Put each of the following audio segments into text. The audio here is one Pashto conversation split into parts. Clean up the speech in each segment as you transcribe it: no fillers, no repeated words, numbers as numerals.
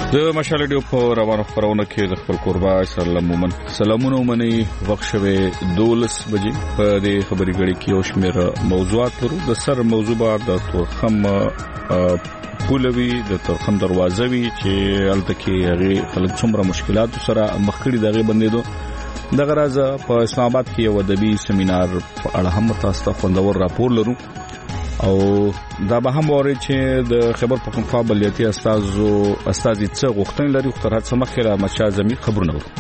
د مشال ډیو په روانو خبرونه کې د خپل قربا سلامونه مني وخت شوه 12 بجې په دې خبري غړي کې او شمیر موضوعات لرو د سر موضوع بار د تورخم پولوي د تورخم دروازوي چې التکه هغه خلک څومره مشکلات سره مخ کړي دغه بندیدو د غراز په اسلام آباد کې یو ادبي سیمینار په اړه هم تاسو ته خوندور راپور لرو او دا به هم وره چې د خبر پښتونخوا بلدیاتي استازي څه غوښتنې لري خو تر هڅه مخکې را مچا زمي خبرونه ورو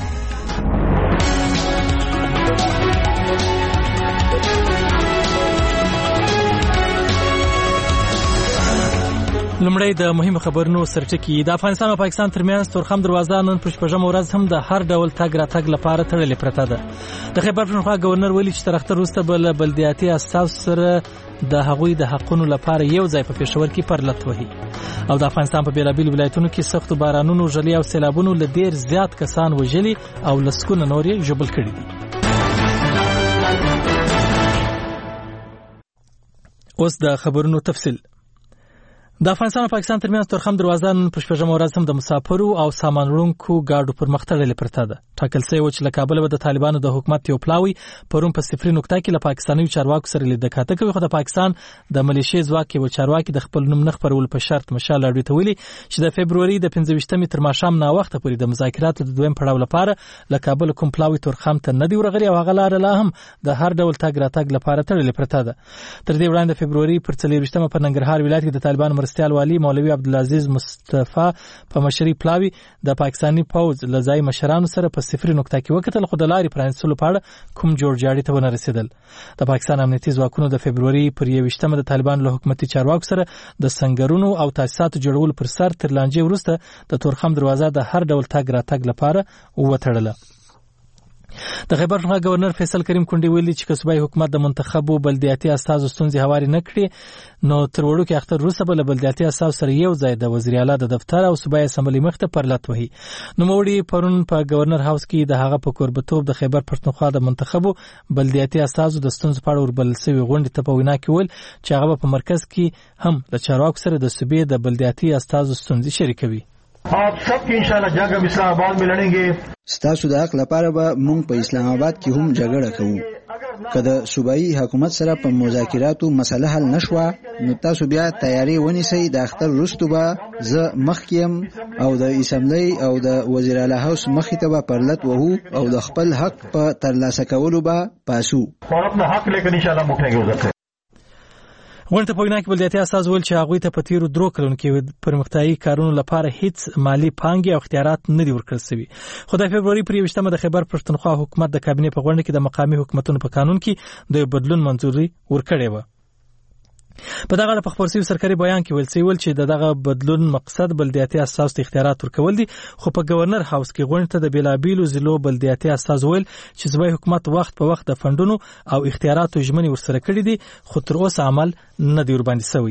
لمړی د مهمه خبرونو سرټکی د افغانستان او پاکستان ترمنځ تورخم دروازه نن په شپږم ورځ هم د هر ډول تګ راتګ لپاره تړلې پرته ده د خیبر پښتونخوا گورنر ویلي چې تر اختر وروسته بلدیاتي اساس سره د هغوی د حقونو لپاره یو ځای په پېښور کې پرلط وهي او د افغانستان په بیلابیل ولایتونو کې سخت بارانونو ژلۍ او سیلابونو له ډیر زیات کسان وژلي او لسکونه نور یې ژوبل کړي دي. اوس د خبرونو تفصیل. د افغانستان او پاکستان ترمنځ تورخم دروازه نن په شپږم ورځ هم د مسافرو او سامان وړونکو ګاډو پر مخ تړلې پرته ده. ټاکل شوی و چې له کابل به د طالبانو د حکومت یو پلاوی پرون په صفري نقطه کې له پاکستاني چارواکو سره لیدل کاته کوي خو د پاکستان د ملیشي ځواک یو چارواکي د خپل نوم نه خبرول په شرط مشال راډیو ته ویلي چې د فبرवरी د 15مې تر ماښام نا وخت پورې د مذاکراتو د دویم پړاو لپاره له کابل کوم پلاوی تورخم ته نه دی ورغلي او هغه لار لا هم د هر ډول تګ راتګ لپاره تړلې پرته ده. تر دې وړاندې فبرवरी پر 24مه په ننګرهار ولایت کې د طالبان مرستيال والی مولوي عبدالعزیز مصطفی په مشري پلاوی د پاکستاني پوز لزای مشرانو سره په صفري نقطه کې وکتل خو د لارې پرانستلو په اړه کوم جوړجاړي ته ونه رسیدل. د پاکستان امنیتي ځواکونو د فبرवरी پر 21مه د طالبان له حکومتي چارواکو سره د سنگرونو او تاسیساتو جوړول پر سر تر لانجې وروسته د تورخم دروازه د هر ډول تګ راتګ لپاره وتړله. د خیبر پښتونخوا گورنر فیصل کریم کونډي ویلي چې صوبایي حکومت د منتخبو بلدیاتي اساسو ستونزې هواري نه کړي نو تر وړو کې اختر وروسته به بلدیاتي اساس سره یو ځای د وزیر اعلی د دفتر او صوبایي اسمبلی مخ ته پرلط وهي. نو موړي پرون په گورنر هاوس کې د هغه په کوربتوب د خیبر پښتونخوا د منتخبو بلدیاتي اساسو د ستونزو په اړه وربل سوي غونډې ته په وینا کې ول چې هغه په مرکز کې هم د چارواکو سره د صوبې د بلدیاتي اساسو ستونزې شریکوي. आप सब की इंशाल्लाह जंग हम इस्लाम आबाद में लड़ेंगे. ستاسو د حق لپاره به مونږ په اسلام آباد کې هم جګړه کوو. کله صوبایي حکومت سره په مذاکراتو مسله حل نشوه نو تاسو بیا تیاری ونیسئ د اختر وروسته به زه مخکې او د اسمبلی او د وزیر اعلی هاوس مخې ته به پرلط وهو او د خپل حق په ترلاسه کولو به پاسو اور خپل حق لیکن انشاءالله مونږ ته غونډه په وینا کې بلدیاتي اساس ویل چې هغوی ته په تیرو درو کلونو کې پرمختیایي کارونو لپاره هیڅ مالی پانګې او اختیارات نه دي ورکړل شوي خو د فبرवरी پر 21مه د خیبر پښتونخوا حکومت د کابینې په غونډه کې د مقامي حکومتونو په قانون کې د بدلون منځوري ورکړې و. په دغه اړه په خپل سرکاري بیان کې ویل چې دغه بدلون مقصد بلدیاتي اساس ته اختیارات ورکول دي خو په گورنر هاوس کې غونډه ته د بیلابیلو ضلعو بلدیاتي اساس ویل چې صوبایي حکومت وخت په وخت د فندونو او اختیاراتو ژمنې ورسره کړې دي خو تر اوسه عمل نه دی ورباندې شوی.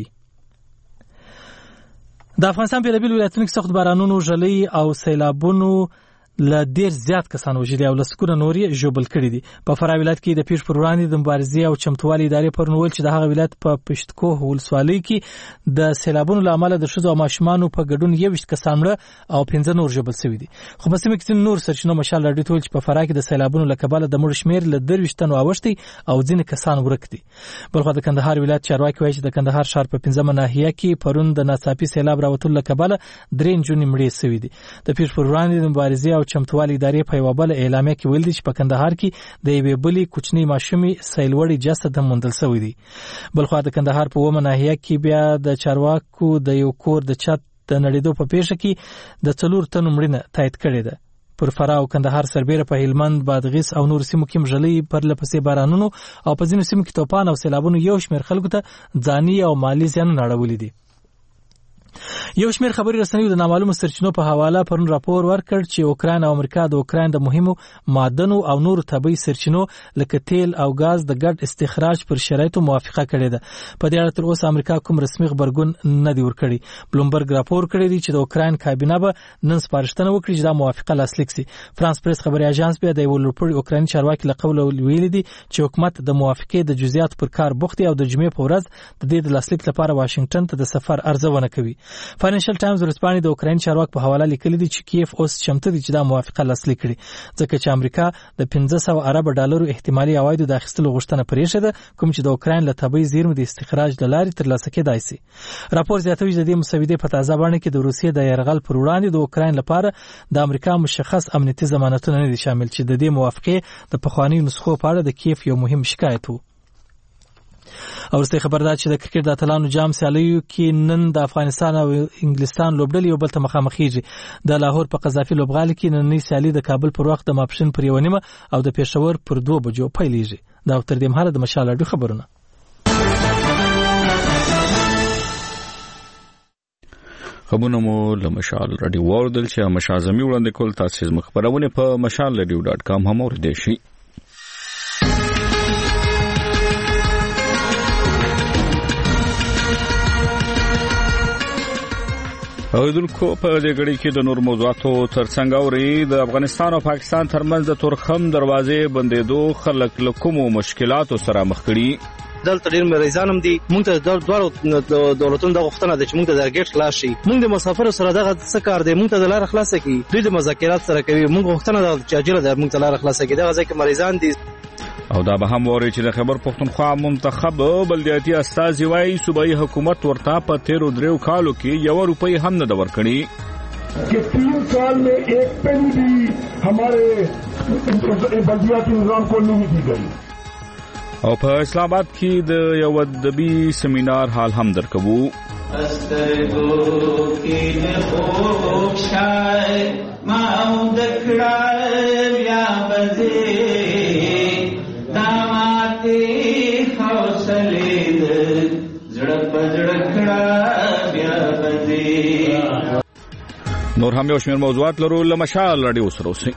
د افغانستان بیلابیل ولایتونو کې سخت بارانونو ژلۍ او سیلابونو له ډیر زیات کسان وژلي او لسکونه نور یې ژوبل کړي دي. په فراه ولایت کې د پیښ پر وړاندې د مبارزې او چمتووالي ادارې پرون ویل چې د هغه ولایت په پشتکوه ولسوالۍ کې د سیلابونو له امله د ښځو او ماشومانو په ګډون 21 کسان مړه او 15 نور ژوبل شوي دي. خو په سیمه کې نور سرچینو مشال راډیو ته ویل چې په فراه کې د سیلابونو له کبله د مړو شمېر له 23 تنو اوښتی او ځینې کسان ورک دي. بلخو د کندهار ولایت چارواکي وایي چې د کندهار ښار په 15مه ناحیه کې پرون د ناڅاپي سیلاب راوتلو له کبله 3 نجونې مړې شوي دي. د پیښ پر وړاندې د مبارزې او چمتووالي ادارې په یوه بله اعلامیه کې ویل دي چې په کندهار کې د یوې بلې کوچنۍ ماشومې سیلوړې جسد هم موندل شوی دی. بلخو د کندهار په 9مه ناحیه کې بیا د چارواکو د یو کور د چت د نړېدو په پیښه کې د 4 تنو مړینه تایید کړې ده. پر فراه او کندهار سربیره په هلمند بادغیس او نور سیمو کې ژلۍ پر لپسې بارانونو او په ځینو سیمو کې توپان او سیلابونو یو شمېر خلکو ته ځاني او مالی زیانونه اړولي دي. یو شمېر خبري رسنیو د نامعلومو سرچینو په حواله پرون راپور ورکړ چې اوکراین او امریکا د اوکراین د مهمو معدنو او نورو طبیعي سرچینو لکه تیل او غاز د ګډ استخراج پر شرایطو موافقه کړې ده. په دې اړه تر اوسه امریکا کوم رسمي خبرګون نه دی ورکړی. بلومبرګ راپور کړی دی چې د اوکراین کابینه به نن سپارښتنه وکړي چې دا موافقه لاسلیک شي. فرانس پریس خبري اژانس بیا د یو لوړپوړي اوکرایني چارواکي له قوله ویلي دي چې حکومت د موافقې د جزئیات پر کار بوخت او د جمعې په ورځ د دې د لاسلیک لپاره واشنگټن ته د سفر ارزونه کوي. فاینانشل ټایمز ورځپاڼې د اوکراین چارواکو په حواله لیکلي دي چې کیف اوس چمتو دي چې دا موافقه لاسلیک کړي ځکه چې امریکا د 1500 ارب ډالرو احتمالي عوایدو د اخیستلو غوښتنه پرېښې ده کوم چې د اوکراین له طبيعي زیرمو د استخراج له لارې ترلاسه کېدای شي. راپور زیاتوي چې د دې مسودې په تازه بڼه کې د روسیې د یرغل پر وړاندې د اوکراین لپاره د امریکا مشخص امنیتي ضمانتونه نه دي شامل چې د دې موافقې د پخواني نسخو په اړه د کیف یو مهم شکایت وو. او ورسته خبردار چې د کرکټ د اتلانو جام سیالیو کې نن د افغانستان او انګلستان لوبډلې یو بل ته مخامخېږي. د لاهور په قذافي لوبغالي کې نننۍ سیالي د کابل پر وخت د ماپښین پر 1:30 او د پېښور پر 2 بجو پیلېږي. دا تر دې مهاله د مشال اډو خبرونه. خبرونه مو له مشال رادیو وردل چې مشازمي وړاندې کول تاسو مخبرونه په mashalradio.com هم اوریدئ شئ. اوریدونکو په دې غړي کې د نور موضوعاتو ترڅنګ اوري د افغانستان او پاکستان ترمنځ د تورخم دروازې بندېدو خلک له کومو مشکلاتو سره مخ کړي. دلته ډیر مریضان هم دي. موږ ته د دوه دولتونو د غوښتنه ده چې موږ ته د ګیټ خلاص شي. موږ د مسافرو سره دغه څه کار دی، موږ ته د لار خلاص کړي. دوی د مذاکرات سره کوي. موږ غوښتنه ده چې اجل ده موږ ته لار خلاص کړي. دغه ځکه مریضان دي. او دا به هم وری چې د خیبر پختونخوا منتخب بلدیاتي استازي وايي صوبایي حکومت ورته په 13 کالو کې 1 روپۍ هم نه د ورکړي कि 3 साल में एक पेनी भी हमारे बल्दियाती निजाम को नहीं दी गई. او په اسلام آباد کې د یو ادبي سیمینار حال هم درکوو. استرګو کې خوب شای ما او دکړه بیا بځي داماتي حوصله زړه پزړه کړه بیا بځي. نور هم یو شمېر موضوعات لرو له مشال رادیو سره اوسئ.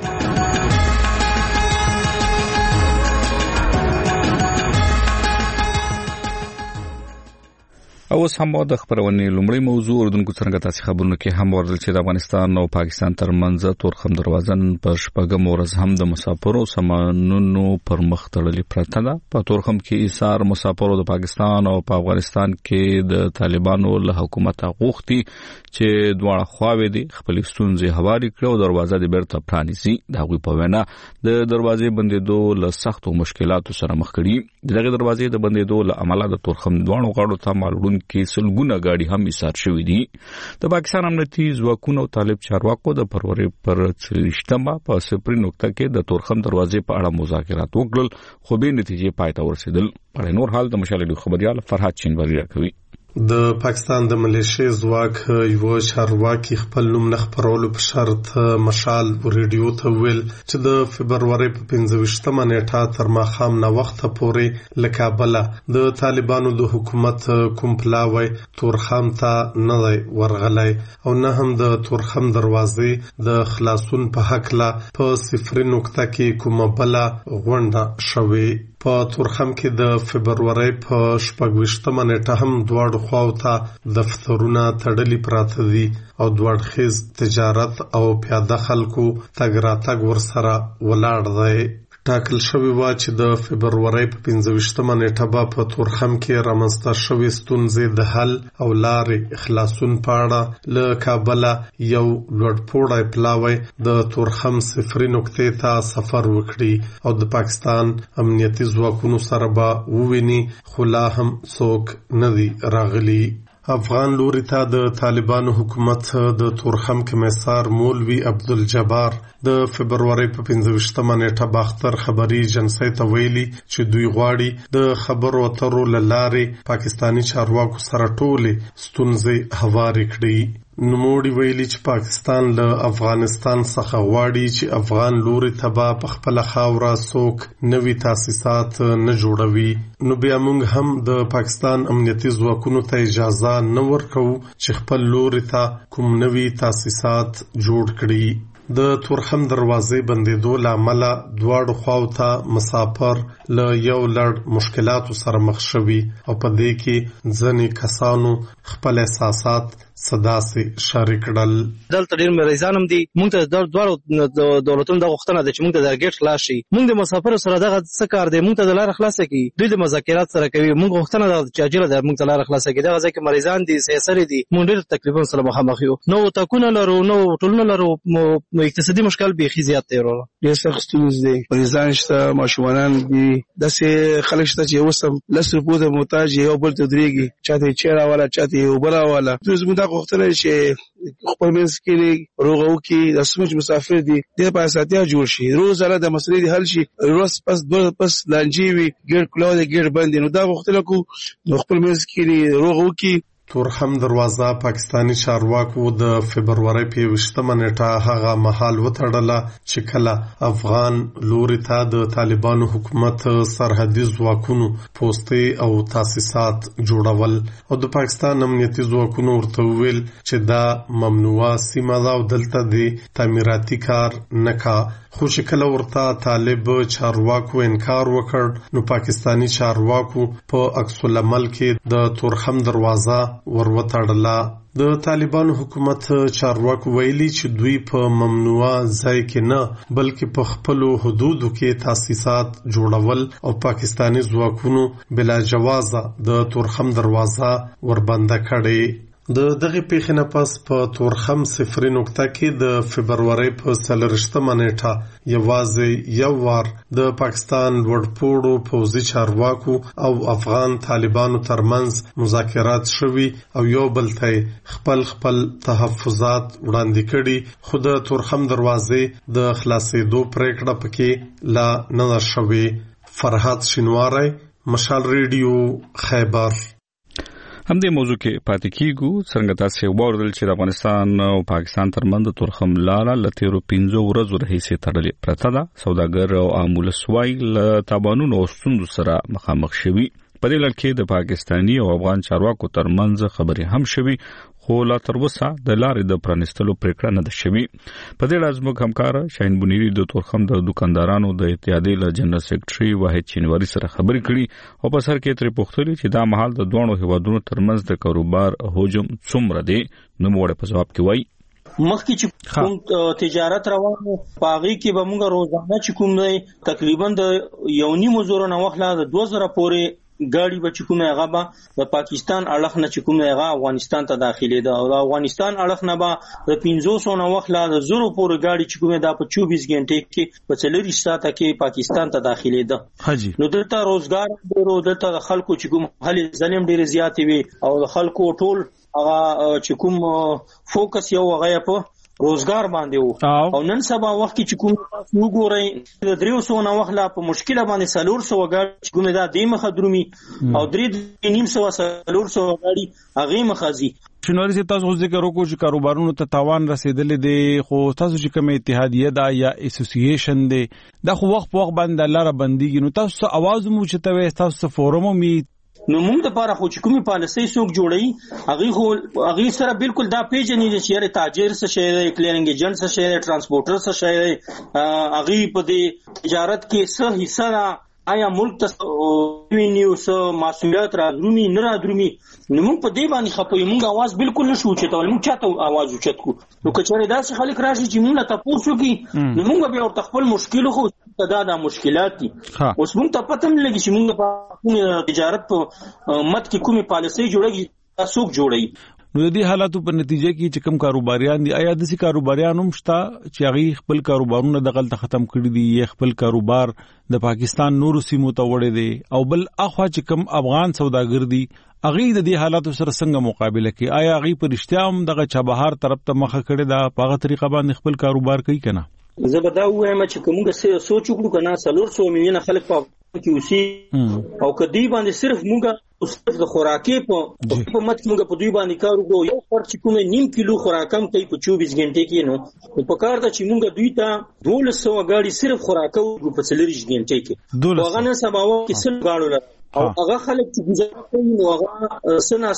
او اوس هم د خبرونې لومړی موضوع اردوونکو څنګه تاسو خبرونه کې هم ورل چې د افغانستان او پاکستان ترمنځ تورخم دروازن په شپږم ورځ هم د مسافرو سامانونو پر مخ تړلې پرته ده. په تورخم کې ایثار مسافرو د پاکستان او په افغانستان کې د طالبانو له حکومت غوښتي چې دواړه خواوې دي خپل ستونزې هواري کړي او دروازه دې بیرته پرانیزي. دا غوي په وینا د دروازې بندېدو له سختو مشکلاتو سره مخ کړي. دغه دروازې د بندېدو له امله د تورخم دوه غاړو ته معلوم کې سلګونه گاډي هم ایثار شوې دي. د پاکستان امنیتي ځواکونو طالب چارواکو د فروری پر 30مه په سپری نقطه کې د تورخم دروازې په اړه مذاکرات وکړل خو به نتیجې پای ته ورسېدل. په نور حال د مشالې خبريال فرحات چینواری راکوي. د پاکستان د ملیشیا ځواک یو چارواکي خپل نوم نه خبرولو په شرط مشال ریډیو ته ویل چې د فبرवरी په 15مه نیټه تر ماښام نه وخت پورې له کابل د طالبانو د حکومت کوم پلاوی تورخم ته نه ورغلای او نه هم د تورخم دروازې د خلاصون په حق لا په 0 نقطه کې کومه بل غونډه شوه. په تورخم کې د فبرवरी په 28مه نیټه هم دواړو خواو ته دفترونه تړلي پراته دي او دوړخیز تجارت او پیاده خلکو تګ راتګ ورسره ولاړ دی. ټاکل شوی و چې د فبرवरी په 15مه نیټه په تورخم کې رامنځته شوې ستونزې د حل او لارې خلاصون په اړه له کابل یو لوړپوړی پلاوی د تورخم 0 نقطې ته سفر وکړي او د پاکستان امنیتي ځواکونو سره به وویني خو لا هم څوک نه دي راغلي. افغان لوري ته د طالبانو حکومت د تورخم کمیسار مولوی عبدالجبار د فبرवरी په 15مه نیټه باختر خبري ایجنسی ته ویلي چې دوی غواړي د خبرو اترو لارې پاکستانی چارواکو سره ټولې ستونزې هواري کړي. نوموړي ویلي چې پاکستان له افغانستان څخه غواړي چې افغان لوري ته په خپل خاوره څوک نوي تاسیسات نه جوړوي. نو بیا موږ هم د پاکستان امنیتي ځواکونو ته اجازه نه ورکو چې خپل لوري ته کوم نوي تاسیسات جوړ کړي. د تورخم دروازې بندېدو له امله دواړو خواو ته مسافر له یو لړ مشکلاتو سره مخ شوي او په دې کې ځینې کسانو خپل احساسات صداسي شریکړل. دلته ډیر مریضان هم دي. موږ ته د دوه دولتونو د غوښتنه ده چې موږ ته د ګیټ خلاص شي. موږ د مسافرو سره دغه څه کار دی، موږ ته د لار خلاص کی دوی د مذاکرات سره کوي. موږ غوښتنه ده چې اجل د موږ ته لار خلاص کی. دغه ځکه مریضان دي، سیاسي دي، موږ ډیر تکلیفونه سره مخامخ یو. نو تکونه لرو، نو ټولنه لرو، اقتصادي مشکل به خزيات دی ورو. ډیر سخت ستونزې دي. مریضان شته، ماشومان دي، داسې خلک شته چې اوسم لسر پوده محتاج یو بل ته درېږي، چاته چیرې والا چاته وبلا والا. دوی زموږ د غوښتنه چې خپل منځ کې روغو کې د سمج مسافر دي د په اساساتیا جوړ شي. روزانه د مسلې د حل شي. روز پس لانجی وي ګیر کلو د ګیر باندې. نو دا غوښتنه کو خپل منځ کې روغو کې. تورخم دروازه پاکستانی چارواکو د فبرवरी په 20مه نیټه هغه مهال وتړله چې کله افغان لوري ته د طالبانو حکومت سرحدي ځواکونو پوستې او تاسیسات جوړول او د پاکستان امنیتي ځواکونو ورته ویل چې دا ممنوعه سیمه ده او دلته د تعمیراتي کار نه کا. خو چې کله ورته طالب چارواکو انکار وکړ نو پاکستانی چارواکو په عکس العمل کې د تورخم دروازه وروتړله. د طالبانو حکومت چارواکو ویلي چې دوی په ممنوعه ځای کې نه بلکې په خپلو حدودو کې تاسیسات جوړول او پاکستانی ځواکونو بلا جوازه د تورخم دروازه وربنده کړي. د دغه پیښې نه پس په تورخم 0 نقطه کې د فبرवरी په 30مه نیټه یوازې یو وار د پاکستان لوړپوړو پوځي چارواکو او افغان طالبانو ترمنځ مذاکرات شوي او یو بل ته خپل تحفظات وړاندې کړي. خو د تورخم دروازې د خلاصېدو پریکړه پکې لا نه شوې. فرحات شینواری، مشال ریډیو، خیبر. هم دې موضوع کې پاتې کیږو. څنګه تاسو وګورئ چې د افغانستان او پاکستان ترمنځ تورخم لاره لتیرو 15 ورځې راهیسې تړلې پرته ده. سوداګر او عامل سوای له تابانونو او ستونزو سره مخامخ شوي. په دې لړ کې د پاکستاني او افغان چارواکو ترمنځ خبرې هم شوي، خو لا تر اوسه د لارې د پرانستلو پریکړه نه ده شوې. په دې اړه زموږ همکار شاهین بنيري د تورخم د دکاندارانو د اتحادیې له جنرال سیکریټري واحد چینواری سره خبرې کړي او په سر کې ترې پوښتنه چې دا مهال د دوه هیوادونو ترمنځ د کاروبار حجم څومره دی. نو موږ په جواب کې وایي مخکې چې کوم تجارت روانو پاغي کې به موږ روزانه چې کوم دی تقریبا د 1.5 زره نه وخت لا د 2000 پورې ګاډي به چې کومه هغه به د پاکستان اړخ نه چې کومه هغه افغانستان ته داخلي ده او د افغانستان اړخ نه به د 500 نه وخت لا د زرو پورې ګاډي چې کومه دا په 24 غنټې کې په 40 ساعته کې پاکستان ته داخلي ده. نو دلته روزګار ډیرو، دلته د خلکو چې کوم هلي ظلم ډیر زیات وي او د خلکو ټول هغه چې کوم فوکس یو هغه په روزګار باندې وو او نن سبا وخت کې چې کوم وګورئ د 300 نه وخت لا په مشکله باندې 400 غاډي چې کومه دا د مخه درومي او 3.5 غاډي هغه مخازي. شنواری سے تاسو ذکر وکړو چې کاروبارونو ته تاوان رسیدلې دي، خو تاسو چې کوم اتحادیه دا یا اسوسییشن دی دا خو وخت په وخت باندې لاره بنديږي. نو تاسو आवाज مو چته تاسو فورم می نو موږ د پاره خو چې کومي پالیسي څوک جوړي هغه سره بالکل دا پیژنې چې یاره تاجر څه شي دی، کلیننګ ایجنټ څه شي دی، ترانسپورټر څه شي دی، هغه په دې تجارت کې څه حصہ آیا ملک ته وینیو څه مسؤلیت را درومي نه را درومي. نو موږ په دې باندې خپوي، موږ आवाज بالکل نشو چتول، موږ چاته आवाज وچت کو. نو کچره داسې خلک راشي چې موږ ته تاسو کې نو موږ به ورته خپل مشکل خو دا مشکلات دي. اوس موږ ته پته نه لګي چې موږ په تجارت په مت کې کومه پالیسي جوړیږي تاسو جوړي. نو د دې حالاتو په نتیجه کې چې کوم کاروباریان دي آیا د سې کاروباریان هم شته چې هغه خپل کاروبارونه دغلت ختم کړی دي یا خپل کاروبار د پاکستان نور سیمو ته وړي دي او بل اخوا چې کوم افغان سوداګر دي هغه د دې حالاتو سره څنګه مقابله کوي؟ آیا هغه پر اشتیا هم دغه چابهار طرف ته مخه کړي دا په هغه طریقه باندې خپل کاروبار کوي کنه؟ زه به دا وایم چې کومه سوچ وکړو کنه 400 میلیونه خلک په کې اوسې او کدی باندې صرف موږ د خوراکي په مت موږ په دوی باندې کار وکړو. یو خرچ کومه 0.5 کیلو خوراکم کوي په 24 غنټې کې. نو په کار ته چې موږ دوی ته 1200 غاډي صرف خوراکو په 40 غنټې کې هغه نه سباو کې سل غاړو او هغه خلک چې گزاره کوي نو هغه سناسه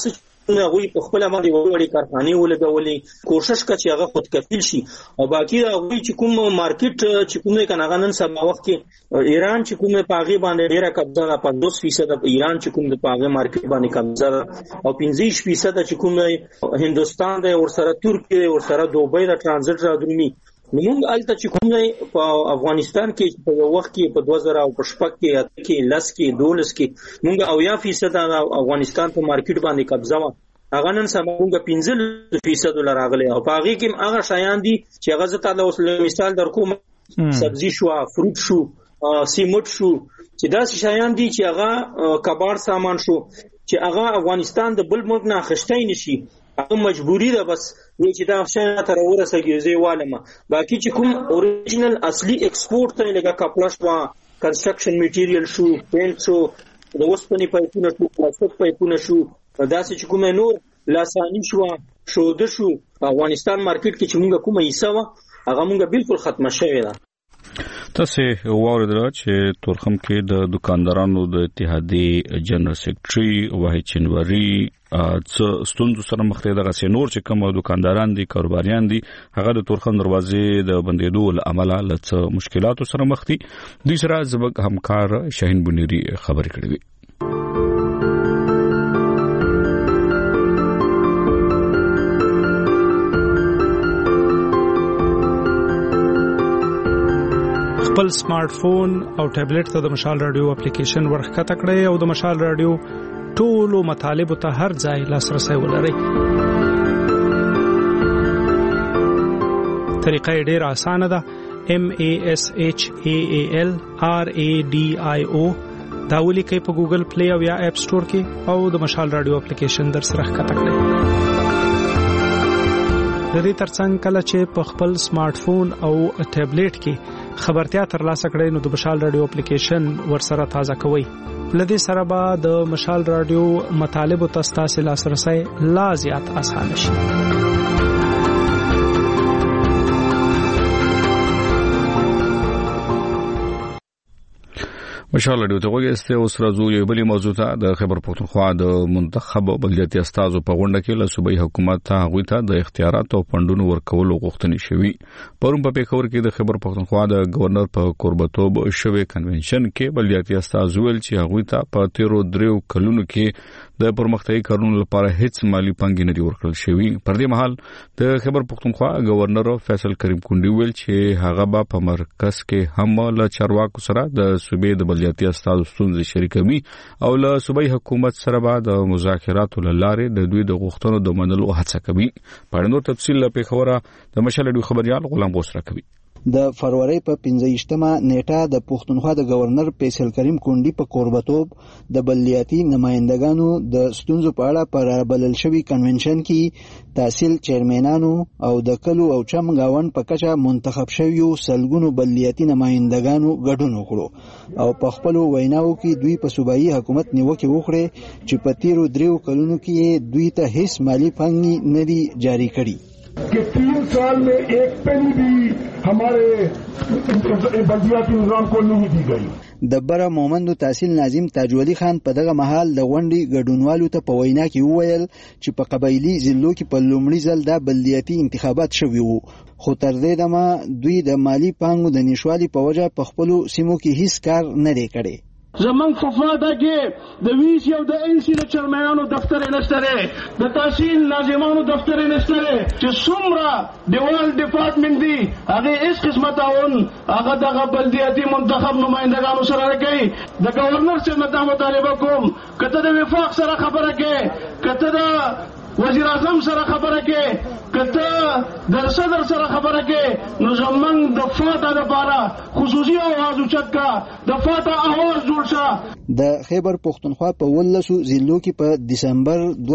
هغه په خپل باندې وړي کارخانه ولګولې کوشش کوي چې هغه خودکفیل شي او باقي هغه چې کوم مارکیټ چې کوم کنه غنن سبا وخت کې ایران چې کوم پاغي باندې ډیره قبضه 50% ایران چې کوم د پاغي مارکیټ باندې قبضه او 50% چې کوم هندستان د اور سره ترکیه اور سره دوبۍ د ترانزیت راځي موږ الته چې کوم په افغانستان کې په یو وخت کې په 2015 کې لس کې 12 کې موږ 80% د افغانستان په مارکیټ باندې قبضه و هغه نن سبا موږ 15% راغلي او په هغه کې هغه شایان دي چې هغه زته د اوس مثال درکوم سبزی شو فروټ شو سیمټ شو چې دا شایان دي چې هغه کبار سامان شو چې هغه افغانستان د بل ملک نه خشتای نشي هغه مجبوری ده بس چې دا شایان تر ورسېږي زیوالمه باقي چې کوم اوریجنل اصلي ایکسپورت ته لګه کپلاش وا کنسټرکشن میټیریل شو پینټ شو د وسپنې پایپونه شو پلاستیک پایپونه شو دا چې کوم نور لاسانی شو د شو افغانستان مارکیټ کې چې موږ کومه حصہ وا هغه موږ بالکل ختمه شوی ده تاسو واوریدل چې تورخم کې د دکاندارانو د اتحادیې جنرال سیکریټري وحید چنوري څه ستونزو سره مخ ته دغه سينور چې کوم دکانداران دي کاروباریان دي هغه د تورخم دروازې د بندیدو عمله لڅ مشکلاتو سره مخ دي د سره زبق همکار شاهین بنيري خبرې کړې وي خپل سمارټ فون او ټابلیټ ته د مشال رادیو اپلیکیشن ورخته کړئ او د مشال رادیو ټولو مطالب ته هر ځای لاسرسي ولرئ. طریقه ډېره اسانه ده. MASHAAL RADIO دا ولیکئ په ګوګل پلی او یا اپ سٹور کې او د مشال رادیو اپلیکیشن در سره ښکته کړئ. د دې ترڅنګ کله چې په خپل سمارټ فون او ټابلیټ کې خبرتیا ترلاسه کړئ نو د مشال رادیو اپلیکیشن ورسره تازه کوئ. لدې سره به د مشال رادیو مطالب او تاسو لاسرسي لا زیات اسانه شي. مشال رادیو ته وګورئ اوس راځو یو بلی موضوع ته د خیبر پختونخوا د منتخب بلدیاتي استازو په غونډه کې له صوبایي حکومت ته هغوی ته د اختیارات او فندونو ورکولو غوښتنې شوې. پرون په پیښور کې د خیبر پختونخوا د گورنر په قربتوب شوی کنونشن کې بلدیاتي استاز ویل چې هغوی ته په 13 کلونو کې د پرمختګي کارونو لپاره هیڅ مالی پنګ نه ورکړل شوی. پر دې مهال د خیبر پختونخوا گورنر فیصل کریم کونډي ویل چې هغه په مرکز کې هم له چارواکو سره د صوبې د بلدیاتي استاز ستونزې شریکوي او له صوبایي حکومت سره به د مذاکراتو لاره د دوی د غوښتنو د منلو هڅه کوي. په اړه نور تفصیل په خبره د مشال رادیو خبريال غلام غوسره کوي. د فروری په 15مه نیټه د پښتونخوا د گورنر فیصل کریم کونډي په قربتوب د بلدیاتي نمائندګانو د ستونزو په اړه پر بلل شوی کنونشن کې تحصیل چیرمنانو او د کلو او چم گاون په کچه منتخب شویو سلګونو بلدیاتي نمائندګانو ګډون وکړو او په خپل ویناو کې دوی په صوبایي حکومت نیوکه وکړه چې په 13 کلونو کې دوی ته هیڅ مالی فنډ نه دی جاری کړی कि 3 साल में एक पेनी भी हमारे बल्दियाती निजाम को नहीं दी गई. دبره مومندو تحصیل ناظم تاج ولی خان په دغه محل د غونډې ګډونوالو ته په وینا کې وویل چې په قبایلی ضلعو کې په لومړي ځل د بلدیاتي انتخابات شوي وو خو تر دې دمه دوی د مالی پانګو د نشوالي په وجه په خپل سیمو کې هیڅ کار نه دی کړی. زمنګ ففاده کې د ویس یو د انسی د چرمنانو دفتر نشته د تحصیل ناظمانو دفتر نشته چې څومره دیوال ډپارټمنټ دی هغه هیڅ قسمه تعاون هغه د بلدیاتي منتخب نمائندګانو سره کوي. د گورنر څخه مطالبه کوم کته د وفاق سره خبره کې کته د وزیر اعظم سره خبره کې کته د صدر سره خبره کې نو زمنګ د فاته لپاره خصوصي आवाज اوچت کا د فاته आवाज جوړ شه. د خیبر پختونخوا په 13 ضلعو کې په دسمبر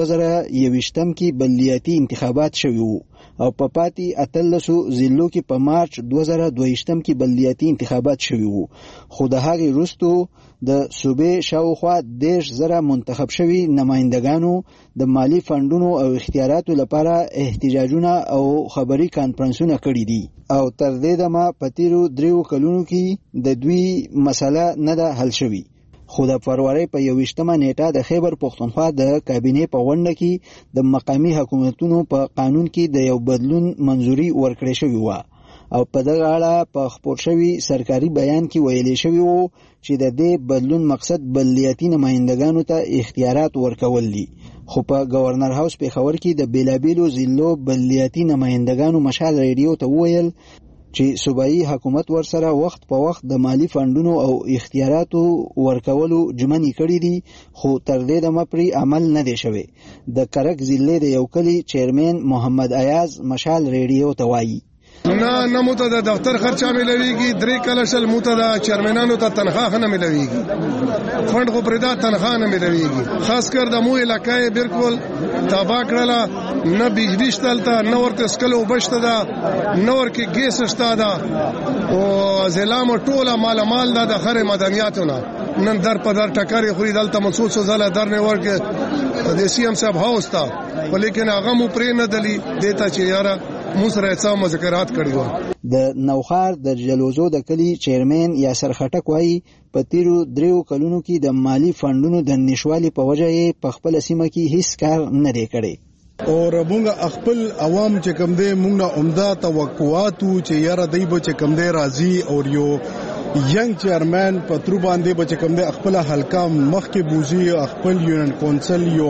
2021 کې بلدیاتي انتخابات شوي وو او په پاتې 13 ضلعو کې په مارچ 2022 کې بلدیاتي انتخابات شوي وو خو د هغې وروسته د صوبې شاوخوا 10,000 منتخب شوي نمائندګانو د مالی فندونو او اختیاراتو لپاره احتجاجونه او خبري کانفرنسونه کړي دي او تر دې دمه په 13 کلونو کې د دوی مسله نه ده حل شوي خو د فروری په 21مه نیټه د خیبر پختونخوا د کابینې په غونډه کې د مقامی حکومتونو په قانون کې د یو بدلون منځوري ورکړې شوې و او په دغه اړه په خپور شوی سرکاري بیان کې ویلي شوی وو چې د دې بدلون مقصد بلدیاتي نمائندګانو ته اختیارات ورکول دي خو په گورنر هاوس پیښور کې د بیلابیلو ضلعو بلدیاتي نمائندګانو مشال ریډیو ته وویل چې صوبایي حکومت ورسره وخت په وخت د مالی فندونو او اختیاراتو ورکولو ژمنې کړې دي خو تر دې دمه پرې عمل نه دی شوی د کرک ضلع د یو کلي چیرمن محمد ایاز مشال ریډیو ته وایي نه موته د دفتر خرچه ملويږي 3 کلشل موته د چیرمنانو ته تنخواه نه ملويږي فند خو پردا تنخواه نه ملويږي خاص کر د مو علاقې بالکل تبا کړله نه بجلی شتلته نه ورته سکلو بشته دا نه ورکه ګیس شته دا او زلام ټوله مال د خره مدنیاتونه نن در په در ټکرې خوري دلته مخصوص زله در نه ورکه د سی ام صاحب هاوس تا ولیکن هغه مو پرې نه دلی دیتا چې یاره مو سره څه مذاکرات کړیو د نوخار د جلوزو د کلی چیرمن یاسر خټک وایي په تیرو 3 کلونو کې د مالی فندونو د نشوالي په وجه یې په خپل سیمه کې هیڅ کار نه دی کړی او موږ خپل عوام چې کوم دی موږ نه عمده توقعاتو چې یاره دی به چې کوم دی راځي او یو ینګ چیرمن په تر باندې به چې کوم دی خپل حلقه مخ کې بوزي خپل یونین کونسل یو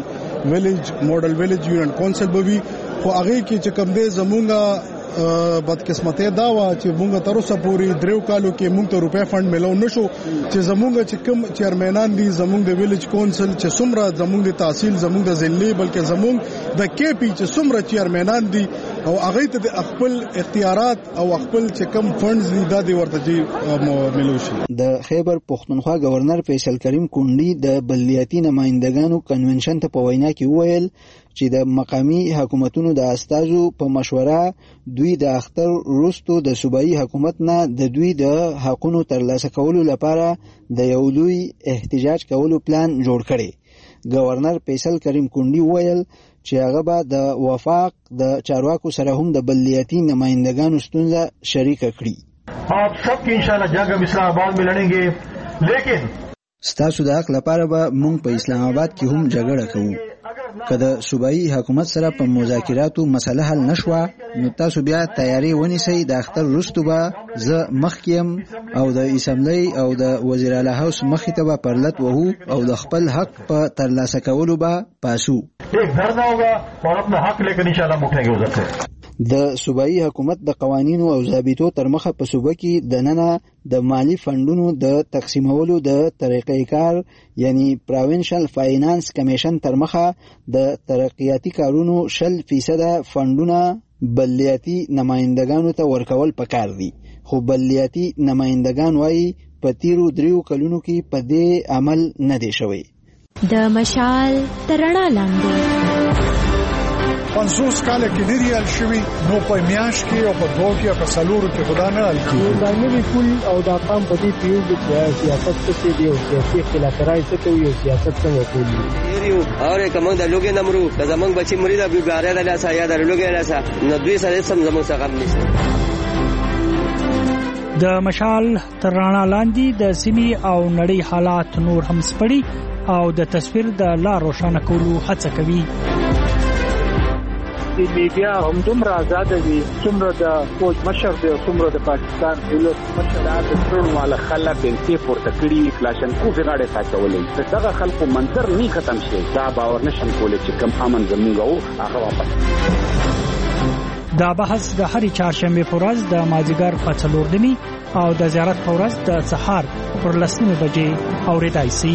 ماډل ویلیج یونین کونسل به خو هغه کې چې کوم دی زمونږه بدقسمتي دا وا چې مونږ تر اوسه پورې 3 کالو کې مونږ ته روپے فند ملو نشو چې زمونږ چې کوم چیرمنان دي زمونږ د ویلیج کونسل چې څومره زمونږ د تحصیل زمونږ د ضلع بلکې زمونږ د کې پی چې څومره چیرمنان دي او هغه ته خپل اختیارات او خپل چې کوم فندز دي دا دی ورته ملو شي د خیبر پختونخوا گورنر فیصل کریم کونډي د بلدیاتي نمائندګانو کنونشن ته په وینا کې وویل چې د مقامی حکومتونو د استازو په مشوره دوی د اختر وروسته د صوبایي حکومت نه د دوی د حقونو ترلاسه کولو لپاره د یو لوی احتجاج کولو پلان جوړ کړي گورنر فیصل کریم کونډي وویل چې هغه به د وفاق د چارواکو سره هم د بلدیاتي نمائندګانو ستونزه شریکه کړي आप सबकी इंशाल्लाह जंग हम इस्लामाबाद में लड़ेंगे लेकिन ستاسو د حق لپاره به مونږ په اسلام آباد کې هم جګړه کوو کله صوبایي حکومت سره په مذاکراتو مسله حل نشوه نو تاسو بیا تیاری ونیسئ د اختر وروسته به زه مخکیم او د اسمبلی او د وزیر اعلی هاوس مخې ته به پرلط وهو او د خپل حق په ترلاسه کولو به پاسو एक धरना होगा और अपना हक लेकर इंशाल्लाह उठेंगे उधर से د صوبایي حکومت د قوانینو او ضابطو تر مخه په صوبه کې د ننه د مالی فندونو د تقسیمولو د طریقې کار یعنی پروینشل فاینانس کمیشن تر مخه د ترقیاتی کارونو 0% فندونه بلدیاتي نمائندګانو ته ورکول پکار دي خو بلدیاتي نمائندګان وایي په تیرو 3 کلونو کې په دې عمل نه دی شوی د مشال ترڼا لاندې 50 کال کې لري الشوي نو په میاش کې او په دوه کې په سلورو کې خدا نه الکی دا نه کول او دا قام په دې پیو کې سیاست څه دی او سیاسي خلاف راي څه کوي سیاست څنګه کوي یریو اور کوم د لوګي نمرو د زمنګ بچي مرید ابي باره د لاسه یا د لوګي لاسه نو دوی سره سم زمو څخه غم نشي د مشال ترڼا لاندې د سیمي او نړۍ حالات نور هم سپړي او د تصویر د لار روښانه کولو هڅه کوي د میډیا هم دومره آزاد دي څومره د فوج مشر دی څومره د پاکستان دولت مشر د ټول مال خلک په پورته کړي کلاشن کو غاړه ساتولې دغه خلکو منظر نه ختم شي دا باور نشم کولای چې کم امن زموږ هغه واپس دا بحث د هرې چهارشنبه په ورځ د مازیګر په 4 نیمه او د زیارت په ورځ د سحر پر 10 بجې اوریدای شي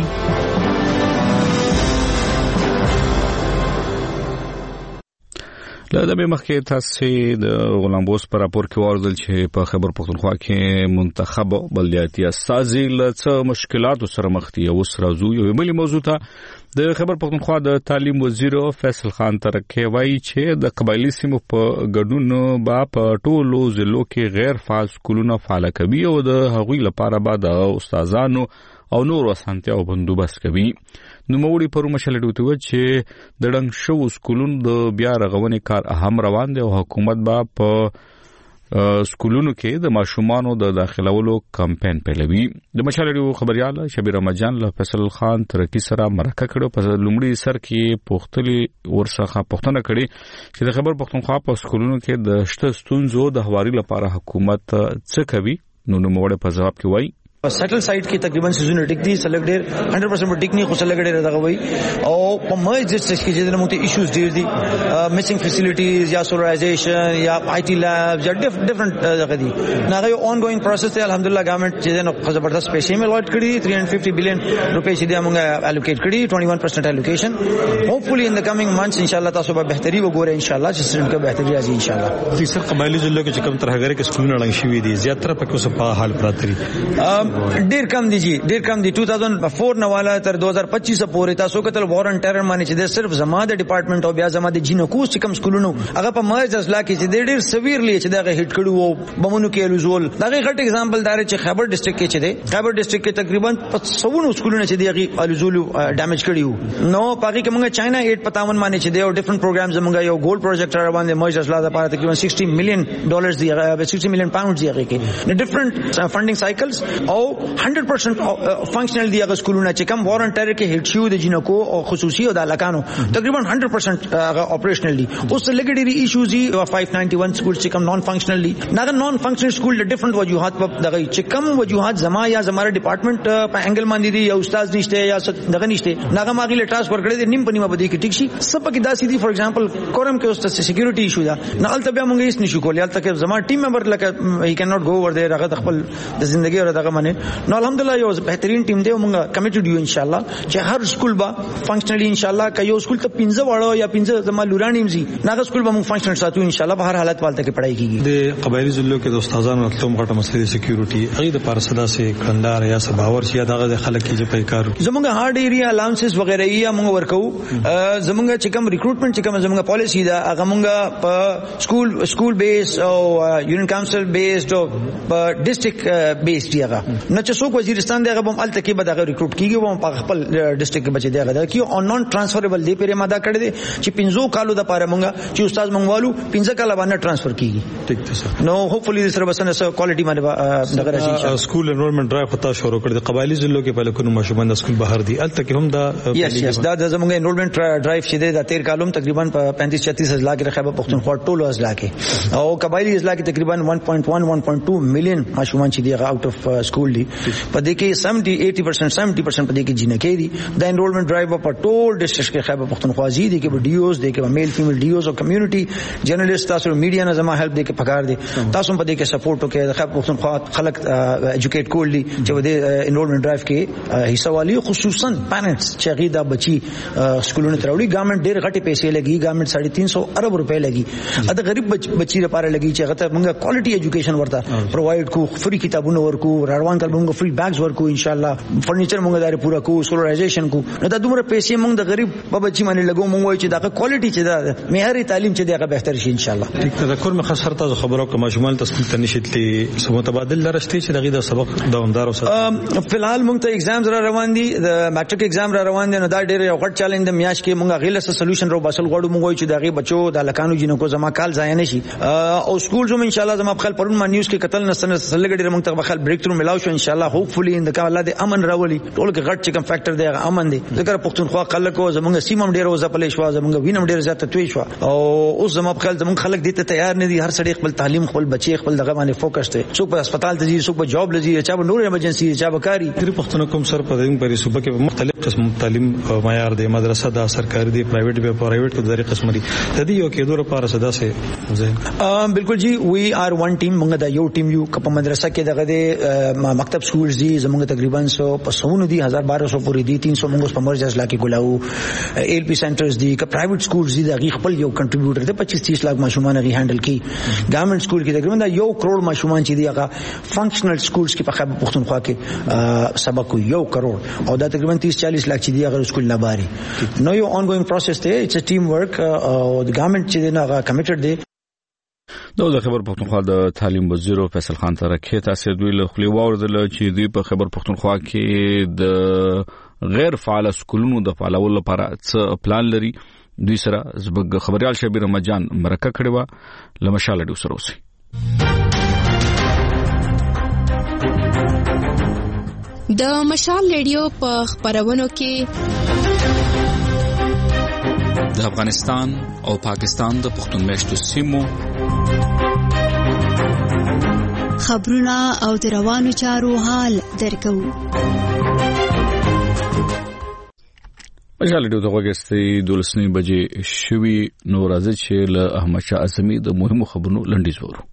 د به مخکې تاسو د غلام بوس پر راپور کې ورزل چې په خیبر پختونخوا کې منتخب بلدیاتي استازي له څه مشکلاتو سره مخ دي او سره زو یو بلی موضوع ته د خیبر پختونخوا د تعلیم وزیر فیصل خان ترکه وایي چې د قبایلی سیمو په ګډون با په ټولو ضلعو کې غیر فعال سکولونه فعال کوي او د هغوی لپاره به د استادانو او نور اسانتیا او بندوبست کوي نو موړي پر مشل ډوتو چې د ډنګ شو سکولونو د بیا رغونې کار اهم روان دی او حکومت با په سکولونو کې د ماشومانو د داخلولو کمپاین پیلوي. د مشال ریډیو خبريال شبیر رمضان له فیصل خان ترکی سره مرکه کړو. په لومړي سر کې پوښتلي ورڅخه پوښتنه کړې چې د خبر پښتونخوا په سکولونو کې د شته ستونزو د هواري لپاره حکومت څه کوي. نو موږ په جواب کې وایي سټل سایت کې تقریبا سيزون ټیک دي سلګ ډیر 100% په ټیک نه خو سلګ ډیر دغه وای او په مې ډیسټریکټ کې چې موږ ته ایشوز ډیر دي میسنګ فیسیلیټیز یا سولرایزیشن یا آی ټی لیبز یا ډیفرنٹ دغه دي ناغه یو اون ګوینګ پروسس ته الحمدلله ګورنمنت چې نو زبردست پیسې مې لوټ کړی 350 بلین روپے چې موږ الوکیټ کړی 21% الوکیشن هوپفلی ان د کمینګ منثس ان شاء الله تاسو به بهتري وګورئ ان شاء الله چې سټډنټ کې بهتري راځي ان شاء الله. د سر قبایلی ضلع کې کوم تر هغه کې سکولونه لنګ شوی دي زیاتره په کومه په حال پراتري ډیر کم ډیر کم دي 2004 نواله تر 2025 پورې تاسو کتل وارن ټرر باندې چې صرف زما د ډپارټمنټ او بیا زما د جینکو چې کوم سکولونو هغه په مرز اصلا کې چې ډیر سویرلی چې دغه هټ کړو او بمونو کې لزول دغه غټ اگزامپل دار چې خیبر ډسټریکټ کې چې دی خیبر ډسټریکټ کې تقریبا 500 سکولونه چې دغه لزول ډیمیج کړیو نو پاکي کې موږ چاینا 857 باندې چې دی او ډیفرنٹ پروګرامز موږ یو ګولډ پروجیکټ را باندې مرز اصلا د لپاره تقریبا $60 million دی 60 million pounds دی هغه کې ډیفرنٹ فندینګ سایکلز او 100% فنکشنل دی هغه سکولونه چې کوم وارنټر کې هټ شو د جنکو او خصوصي او د لکانو تقریبا 100% هغه اپریشنل دي. اوس لګډيري ایشوز دي 591 سکول چې کوم نون فنکشنل دي ناغه نون فنکشنل سکول د ډیفرنٹ وجوهات په دغه چې کوم وجوهات زما یا زماره ډپارټمنٹ په انګل باندې دي یا استاد نشته یا دغه نشته ناغه ماغله ټرانسفر کړی دي نیم پنیمه بده کې ټیک شي سب کې داسې دي. فور ایگزامپل کورم کې اوس سکیورټي ایشو دا نه الته بیا مونږ هیڅ نشو کولای الته کې زما ټیم ممبر لکه هی کین ناٹ گو اوور دیر هغه خپل د ژوندۍ او دغه باندې نو الحمدلله یو بهترین ټیم دی موږ کمیټډ یو ان شاء الله چې هر سکول با فنکشنلی ان شاء الله کایو سکول ته 15 وړو یا 15 زما لورانیم زی ناغه سکول به موږ فنکشنل ساتو ان شاء الله په هر حالت والته کې پڑھائی کیږي. د قبایلی ضلعو کې د استادانو تلوم غټه مسله سکیورټي هغه د پارسدا سه کندار یا سباور شي دغه خلک کې چې په کار زموږ هارد ایریا الاونسز وغیرہ یې موږ ورکو زموږ چې کوم ریکروټمنٹ چې کوم زموږ پالیسی دا هغه موږ په سکول بیس او یونین کونسل بیسډ او په ډیسټریکټ بیس دی هغه نه چې څوک وزیرستان دی هغه هم الته کې به دغه ریکروټ کیږي او په خپل ډیسټریکټ کې بچي دی هغه کې او نون ټرانسفربل دی پیره ماده کړی دی چې 15 کالو د پاره مونږه چې استاد مونږوالو 15 کاله باندې ټرانسفر کیږي. ټیک ده سر نو هوپفلی سره بسنه سره کوالټي باندې دغه راشي. سکول انرولمنت ډرایو پتا شروع کړی د قبایلی ضلعو کې په لکونو ماشومان د سکول بهر دي الته کې هم دا یس دا زمونږ انرولمنت ډرایو چې د 13 کالو تقریبا 35-36 اضلاع کې خیبر پختونخوا ټولو اضلاع کې او قبایلی اضلاع کې تقریبا 1.1-1.2 مليون ماشومان چې دی اوټ اف سکول دي په دې کې 70% په دې کې جنکې دي. د انرولمنت ډرایو په ټول ډیسټریکټ کې خیبر پختونخوا زی دي کې ډیوز دي کې میل فیمیل ډیوز او کمیونټي جرنالست تاسو میډیا نه زما هیلپ دي کې پکار دي تاسو په دې کې سپورټ وکړئ د خیبر پختونخوا خلک ایجوکیټ کول دي چې د انرولمنت ډرایو کې حصہ والی خصوصا پیرنټس چې غیدا بچي سکولونو تراوړي ګورنمنت ډېر غټي پیسې لګي ګورنمنت 350 ارب روپے لګي اته غریب بچي لپاره لګي چې هغه ته موږ کوالټي ایجوکیشن ورته پرووایډ کو فری کتابونه ورکو روان کال موږ فری بیگز ورکو ان شاء الله فرنیچر موږ دار پورا کو سولرایزیشن کو نو دا دومره پیسې موږ د غریب بچي باندې لګو موږ وایو چې دا کوالټي چې دا معیاري تعلیم چې دا بهتر شي ان شاء الله. ټیک تذکر مخ سره تاسو خبرو کوم شمال تسکول تنشتلي سم متبادل لرشتي چې دغه د سبق دوامدار اوسه فلحال موږ ته ایگزامز را روان دي د میټریک ایگزام را روان دي نو دا ډېر یو غټ چیلنج د میاش کې موږ غیله سولوشن رو باسل غوړو موږ چې دغه بچو د لکانو جنکو زما کال ځای نه شي او سکول زم ان شاء الله زما خپل پرون ما نیوز کې قتل نسنه سلګډیر موږ ته خپل بریک تھرو ملاو شو ان شاء الله هوپفلی ان د الله د امن راولي ټول کې غټ چې کوم فیکٹر دی امن دی ذکر پښتونخوا خلک او زمونږ سیمم ډیر وځه پلې شو زمونږ وینم ډیر زیاته توي شو او اوس زما خپل زمونږ خلک دې ته تیار نه دي هر سړی خپل تعلیم خپل بچي خپل دغه باندې فوکس دی څوک په هسپتال ته ځي څوک په جاب لږي چا په نور ایمرجنسي چا په کاری تر پښتون کوم سر په دې پرې صوبه کې مختلف قسم تعلیم معیار دی مدرسه دا سرکاري دی پرایویټ به پرایویټ په ذریعہ قسم لري تدې یو کې دوره پاره صدا سه بالکل جی وی آر ون ټیم موږ دا یو ټیم یو په مدرسه کې دغه د مکتب سکولز دي زموږ تقریبا 100 پسونه دي 1200 پورې دي 300 موږ په مرز اضلاع کې ګلاو ایل پی سنټرز دي که پرایویټ سکولز دي دغه خپل یو کنټریبیوټر دی 25-30 لک ماشومان غي هندل کی ګورنمنت سکول کې تقریبا 1 کروڑ ماشومان چې دي هغه فنکشنل سکولز کې په خیبر پختونخوا کې سبق 1 کروڑ او دا تقریبا 30-40 لک چې دي هغه سکول نه باري نو یو اون ګوینګ پروسس دی اټس ا ټیم ورک او د ګورنمنت چې دی هغه کمیټډ دی. د خبر پختونخوا د تعلیم وزیر فیصل خان ترکی تاسو دوی له خلی واردل چې دوی په خبر پختونخوا کې د غیر فعال سکولونو د فعالولو لپاره څه پلان لري. دوی سره زبګ خبريال شبیر رمضان مرکه کړي و لمشال ډو سره اوسي. د مشال ریډیو په خبرونو کې د افغانستان او پاکستان د پښتون میشتو سیمو خبرونه او د روانو چارو حال درکو. مشال ریډیو ته وګورئ 12 بجې شوي نو راځي چې له احمد شاه اعظمي د مهمو خبرونو لنډیز وورو.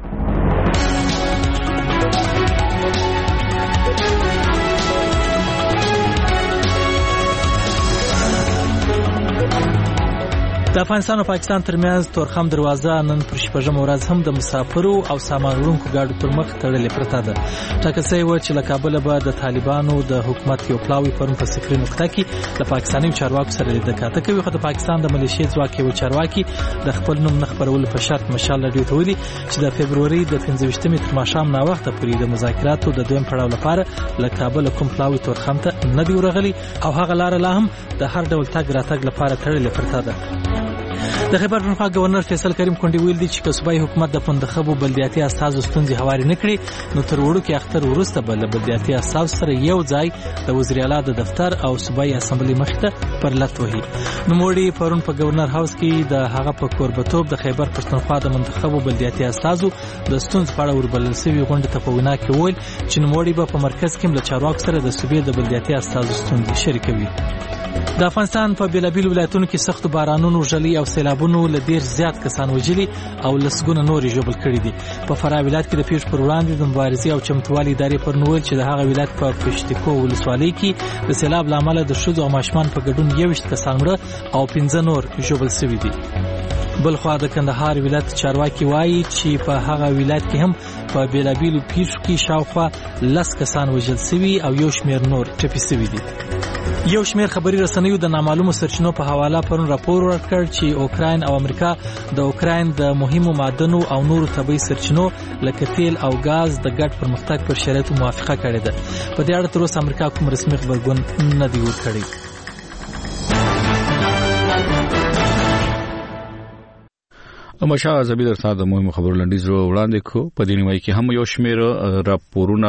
د افغانستان او پاکستان ترمنځ تورخم دروازه نن پر شپږم ورځ هم د مسافرو او سامان وړونکو ګاډو پر مخ تړلې پرته ده. ټاکل شوی و چې له کابل به د طالبانو د حکومت یو پلاوی پرون په سکرین نقطه کې د پاکستاني چارواکو سره لیدنه کوي. خو د پاکستان د ملیشیا ځواک یو چارواکي د خپل نوم نه خبرولو په شرط مشال راډیو ته ویلي چې د فبروري د 15مې تر ماښام نا وخت پورې د مذاکراتو د دویم پړاو لپاره له کابل کوم پلاوی تورخم ته نه دی ورغلی او هغه لار لا هم د هر ډول تګ راتګ لپاره تړلې پرته ده. د خیبر پښتونخوا گورنر فیصل کریم کونډي ویل دي چې صوبایي حکومت د پندخبو بلدیاتي استازو ستونزې هواري نه کړي نو تر وړو کې اختر ورسته بل بلدیاتي استاز سره یو ځای د وزیر اعلی د دفتر او صوبایي اسمبلی مخته پر لټ وهي. نو موړي پرون په گورنر هاوس کې د هغه په کوربتوب د خیبر پښتونخوا د منتخبو بلدیاتي استازو د ستونزې په اړه وربلل شوی غونډه ته په وینا کې ویل چې نو موړي په مرکز کې له چارواکو سره د صوبې د بلدیاتي استازو ستونزې شریکوي. د افغانستان په بیلابیل ولایتونو کې سخت بارانونو ژلۍ او سیلابونو له ډیر زیات کسان وژلي او لسګونه نورې ژوبل کړي دي. په فراه ولایت کې د پیښ پر وړاندې د مبارزې او چمتووالي ادارې پر نوول چې د هغه ولایت په پښتکو ولسوالۍ کې د سیلاب لامل د ښځو او ماشومان په ګډون 21 کسان مړه او 15 نور ژوبل شوي دي. بلخوا د کندهار ولایت چارواکي وایي چې په هغه ولایت کې هم په بیلابیلو پیښو کې شاوخوا 10 کسان وژل شوي او یو شمېر نور ټپي شوي دي. یو شمېر خبري رسنیو د نامعلومو سرچینو په حواله پرون راپور ورکړ چې اوکراین او امریکا د اوکراین د مهمو معدنو او نورو طبیعي سرچینو لکه تیل او غاز د ګډ پرمختګ پر شرایطو موافقه کړې ده. په دې اړه تر اوسه امریکا کوم رسمي خبرګون نه دی ورکړی. مشال اعظمي درته د مهمو خبرو لنډیز وړاندې کو. په دې نیمه کې هم یو شمېر راپورونه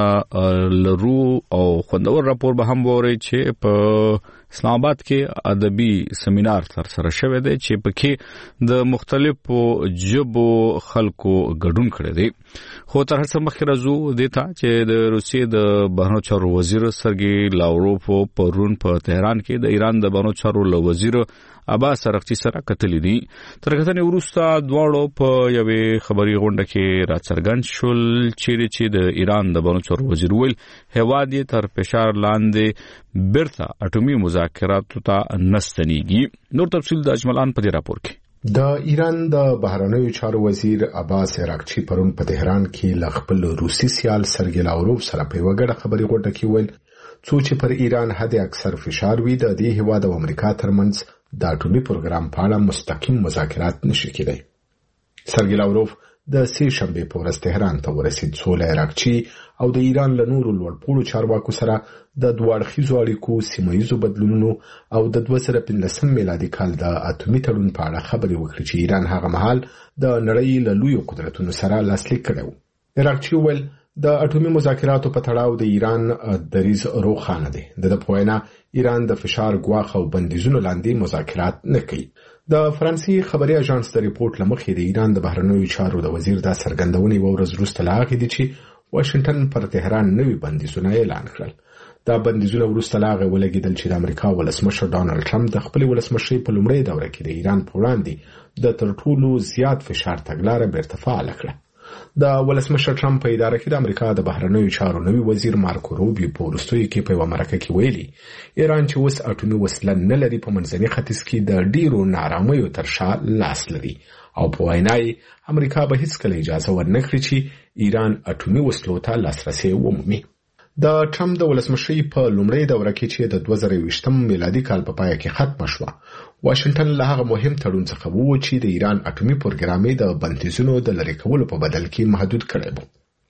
لرو او خوندور راپور به هم ووري چې په اسلام آباد کې ادبي سیمینار تر سره شوی دی چې پکې د مختلفو ژبو خلکو ګډون کړی دی. خو تر هڅه مخکې راځو دیتا چې د روسیې د بهرنیو چارو وزیر سرګي لاوروف پرون په تهران کې د ایران د بهرنیو چارو وزیر عباس ارغچی سره کتلې دي. تر کتنې وروسته دواړو په یوې خبري غونډه کې راڅرګند شول چې د ایران د بهرنیو چارو وزیر ویل هیواد یې تر فشار لاندې بیرته اټومي مذاکراتو ته نستنیږي. نور تفصیل د اجملان په دې راپور کې. د ایران د بهرنیو چارو وزیر عباس ارغچی پرون په تهران کې ل خپل روسي سیال سرګي لاوروف سره په وګړه خبري غونډه کې ویل چې پر ایران حد اکثر فشار وي د دې هیواد او امریکا ترمنځ د اټومي پروګرام په اړه مستقیم مذاکرات نشي کېدای. سرګي لاوروف د سې شنبه په ورځ تهران ته ورسید. سوله راکچی او د ایران له نورو لوړپوړو چارواکو سره د دوړخیزو اړیکو سیمایي بدلونونو او د 2015 میلادي کال د اټومي تړون په اړه خبرې وکړي چې ایران هغه مهال د نړۍ له لوی قدرتونو سره لاسلیک کړو. راکچی ویل د اټومي مذاکراتو په تړاو د ایران دریځ روښانه دی. د پوینا ایران د فشار ګواښ او بندیزونو لاندې مذاکرات نه کوي. د فرانسې خبري اژانس د ریپورت لمخې د ایران د بهرنیو چارو د وزیر د سرګندونې ورځ وروسته لاغې دي چې واشنگټن پر تهران نوي بندیزونه اعلان کړل. دا بندیزونه وروسته لاغې ولګیدل چې د امریکا ولسمشر ډانلډ ټرمپ د خپل ولسمشي په لومړۍ دوره کې د ایران په وړاندې د تر ټولو زیات فشار تګلارې بیرته فعال کړه. د ولسمشر ټرمپ په اداره کې د امریکا د بهرنیو چارو نوي وزیر مارکو روبیو په وروستیو کې په امریکا کې ویلي ایران چې اوس اټومي وسله نه لري په منځني ختیځ کې د ډیرو نارامیو تر شا لاس لري او په وینای امریکا به هیڅ کله اجازه ورنکړي چې ایران اټومي وسلو ته لاسرسي ومومي. د ټرمپ د ولسمشي په لومړۍ دوره کې چې د 2020 میلادي کال په پای کې ختم شو واشنگټن له هغه مهم تړون څخه وو چې د ایران اټومي پروګرام د بندیزونو د لری کولو په بدل کې محدود کړی و.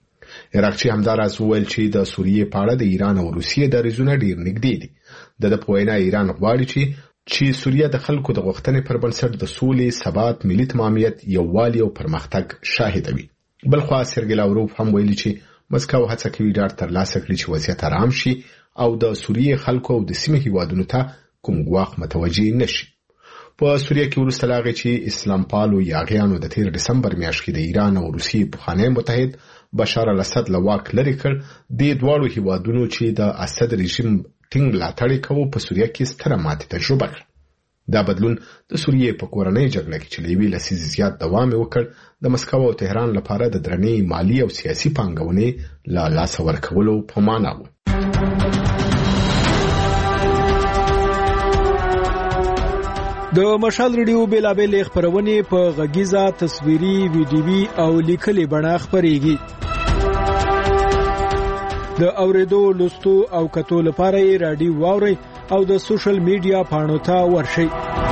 عراقچی همداراز وویل چې د سوریې په اړه د ایران او روسیې دریځونه ډیر نږدې دي. د پوینا ایران غواړي چې سوریه د خلکو د غوښتنې پر بنسټ د سولې، ثبات، ملي تمامیت، یووالي او پرمختګ شاهد وي. بلخو سرګي لاوروف هم ویلي چې مسکو هڅه کوي ډاډ ترلاسه کړي چې وضعیت آرام شي او د سوریې خلکو او د سیمې هیوادونو ته کوم ګواښ متوجه نشي. په سوریه کې وروسته لاغې چې اسلام پالو یاغیانو د 13 دسمبر میاشت کې د ایران او روسیې پخوانی متحد بشار الاسد له واک لرې کړ. د دواړو هیوادونو چې د اسد رژیم ټینګ ملاتړ کوي په سوریه کې ستره ماتې تجربه کړه. دا بدلون د سوریې په کورنۍ جګړه کې چې له یوې لسیزې زیات دوام وکړ د مسکو او تهران لپاره د درنې مالی او سیاسي پانګونې له لاسه ورکولو په معنا و. د مشال ریډیو بیلابل خبرونه په غږیزه تصویري ویډیوي او لیکلي بڼه خبريږي. د اوریدو لوستو او کتو لپاره یې رادیو واوري او د سوشل میډیا پاڼو ته ورشئ.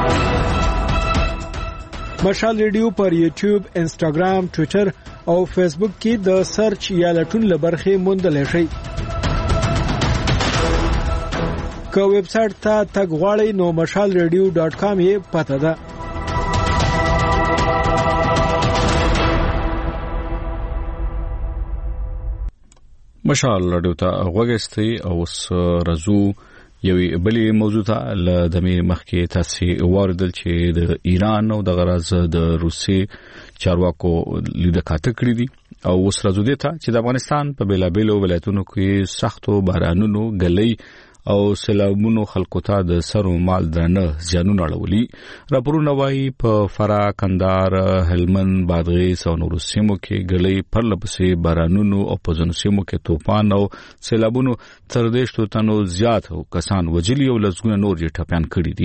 مشال ریډیو پر یوټیوب، انسټاګرام، ټوئیټر او فیسبوک کې د سرچ یا لټون لبرخه موندل شي. که ویب سټ ته تګ غواړئ نو mashalradio.com یې پته ده. مشال رادیو ته غوږستئ او اوس رزو یوې بلې موضوع ته له دمې مخکې تاسو واردل چې د ایران او د غرض د روسي چارواکو لیده کاته کړې دي او اوس رزو دي ته چې د افغانستان په بیلابیلو ولایتونو کې سختو بارانونو غلې او سیلابونو خلکو ته د سر او مال درنه زیانونه اړولي. راپورونه وايي په فراه، کندهار، هلمند، بادغیس او نورو سیمو کې غلې پرلپسې بارانونو او په ځینو سیمو کې طوفان او سیلابونو تر 200 تنو زیات کسان وجلي او لږونه نور یې ټپيان کړي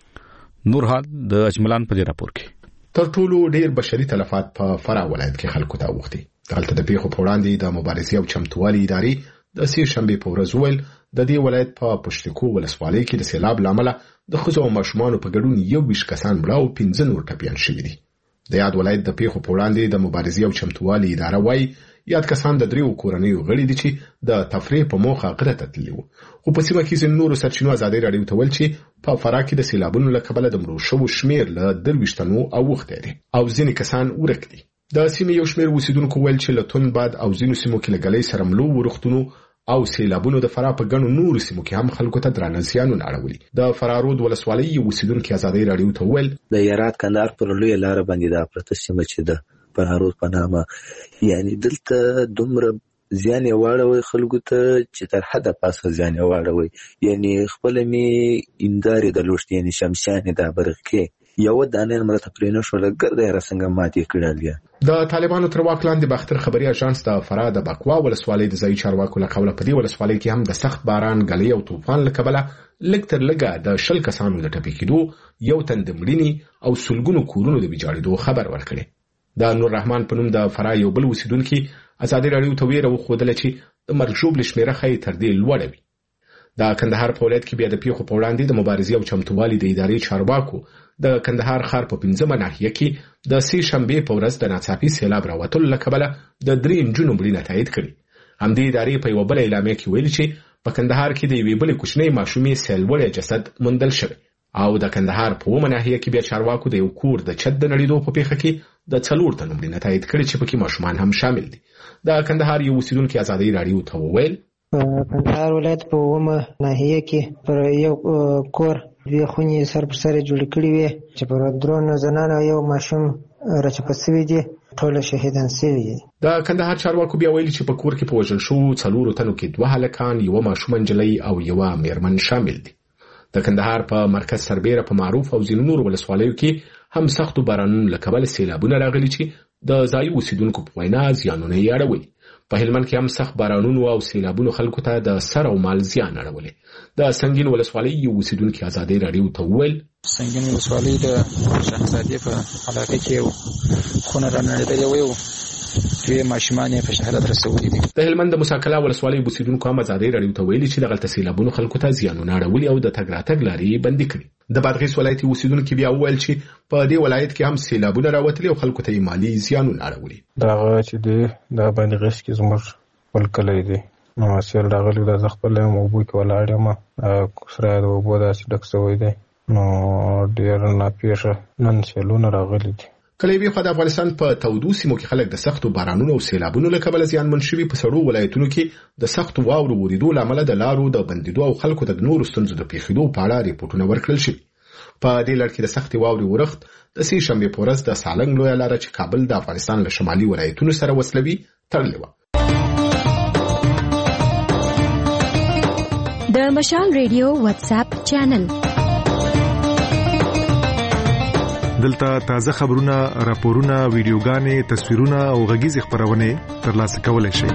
دي. نور حال د اجملان په راپور کې تر ټولو ډیر بشري تلفات په فراه ولایت کې خلکو ته وختي. دلته د پیښو په وړاندې د مبارزې او چمتووالي ادارې د سې شنبه په ورځ ویل د دې ولایت په پښتکو ولسوالۍ کې د سیلاب لامل د خزو او ماشومان په ګډون 21 کسان مړه او 15 نور ټپيان شوي دي. د یاد ولایت د پیښو په وړاندې د مبارزې او چمتووالي اداره وايي یاد کسان د دریو کورنیو غړي دي چې د تفریح په موخه غره ته تللي وو. خو په سیمه کې ځینې نورو سرچینو ازادي راډیو ته ویل چې په فراه کې د سیلابونو له کبله د مړو شوو شمیر له 23 تنو اوښتی دی او ځینې کسان ورک دي. د سیمې یو شمیر اوسیدونکو ویل چې له توند باد او ځینو سیمو کې لګلې سره ملو ورختونو او سیلابونو د فراه په ګڼو نورو سیمو کې هم خلکو ته درانه زیانونه اړولي. د فرارود ولسوالۍ اوسیدونکو ازادي راډیو ته ویل د یارات کندهار پر لوی لار باندې د پرته سیمه چې د فرارود په نامه یعنی دلته دومره زیان واړوي خلکو ته چې تر حد پاسه زیان واړوي. یعنی خپل می انداري د لوشت یعنی شمشانه د برخه یو دانه مرته پرینو شو لګر د رسنګ ماتې کړل. د طالبانو تر واک لاندې باختر خبري اژانس د فراه د بکوا ولسوالۍ د ځای چارواکو له قوله په دې ولسوالۍ کې هم د سخت باران غلې او طوفان له کبله لږ تر لږه د 10 کسانو د ټپي کېدو یو تن د مړینې او سلګونو کورونو د ویجاړېدو خبر ورکړي. د نور رحمان په نوم د فراه یو بل اوسیدونکو ازادي راډیو ته ویره وښودله چې د مرګ ژوبل شمیره خې تر دې لوړه وي. د کندهار په ولایت کې بیا د پیښو په وړاندې د مبارزې او چمتووالي د ادارې چارواکو د کندهار ښار په 15مه ناحیه کې د سې شنبه په ورځ د ناڅاپي سیلاب راوتلو له کبله د 3 نجونو مړینه تایید کړې. همدې ادارې په یو بل اعلامیه کې ویلي چې په کندهار کې د یوې بلې کوچنۍ ماشومې سیلوړی جسد موندل شوی او د کندهار په 9مه ناحیه کې بیا چارواکو د یو کور د چت د نړیدو په پیښه کې د 4 تنو مړینه تایید کړې چې پکې ماشومان هم شامل دي. د کندهار یو اوسیدونکو ازادي راډیو ته وویل کندهار ولایت په 9مه ناحیه کې پر یو کور دوی خونی سر پر سر جوړ کړی وي چې پر درون زنانه یو ماشوم راچپسوي دي ټول شهیدان شوي دي. د کندهار چارواکو بیا ویلي چې په کور کې په وژل شو 4 تنو کې 2 هلکان، یو ماشوم نجلۍ او یو میرمن شامل دي. د کندهار په مرکز سربېره په معروف او ځینو نورو ولسوالیو کې هم سختو بارانونو له کبله سیلابونه راغلي چې د ځایي اوسیدونکو په وینا زیانونه یې اړولي. په هلمند کې هم سخت بارانونو او سیلابونو خلکو ته د سر او مال زیان اړولي. د سنگین ولسوالۍ یو اوسیدونکو ازادي راډیو ته وویل سنگین ولسوالۍ د شهزادې په علاقه کې خونه رانړېدلې و دوی ماشومان په شهادت رسولي دي. د هلمند د مساکلا ولسوالۍ اوسیدونکو هم ازادي راډیو ته ویلي چې دغه سیلابونو خلکو ته زیانونه اړولي او د تګ راتګ لارې بندي کړې. د بادغیس ولایت اوسیدونکو بیا وویل چې په دې ولایت کې هم سیلابونه راوتلي او خلکو ته مالی زیانونه اړولي. دا چې د بادغیس کې زموږ ولکلې دي نو سیل راغلی د خپل موبو کې ولاړ ما سره د وبو داسې ډک شوی دی نو ډیر نه پیښه نن سیلونه راغلي دي. کله به خو د افغانستان په تودو سیمو کې خلک د سختو بارانونو او سیلابونو له کبله زیانمن شوي، په سړو ولایتونو کې د سختو واورو ورېدو له امله د لارو د بندېدو او خلکو د نورو ستونزو د پیښېدو په اړه ریپورټونه ورکړل شوي. په دې لړ کې د سختې واورې ورښت د سې شنبې په ورځ د سالنګ لویه لاره چې کابل د افغانستان له شمالي ولایتونو سره وصلوي تړلې وه. د مشال ریډیو واتس اپ چینل دلته تازه خبرونه، راپورونه، ویډیوګانې، تصویرونه او غږیزې خبرونه ترلاسه کولای شئ.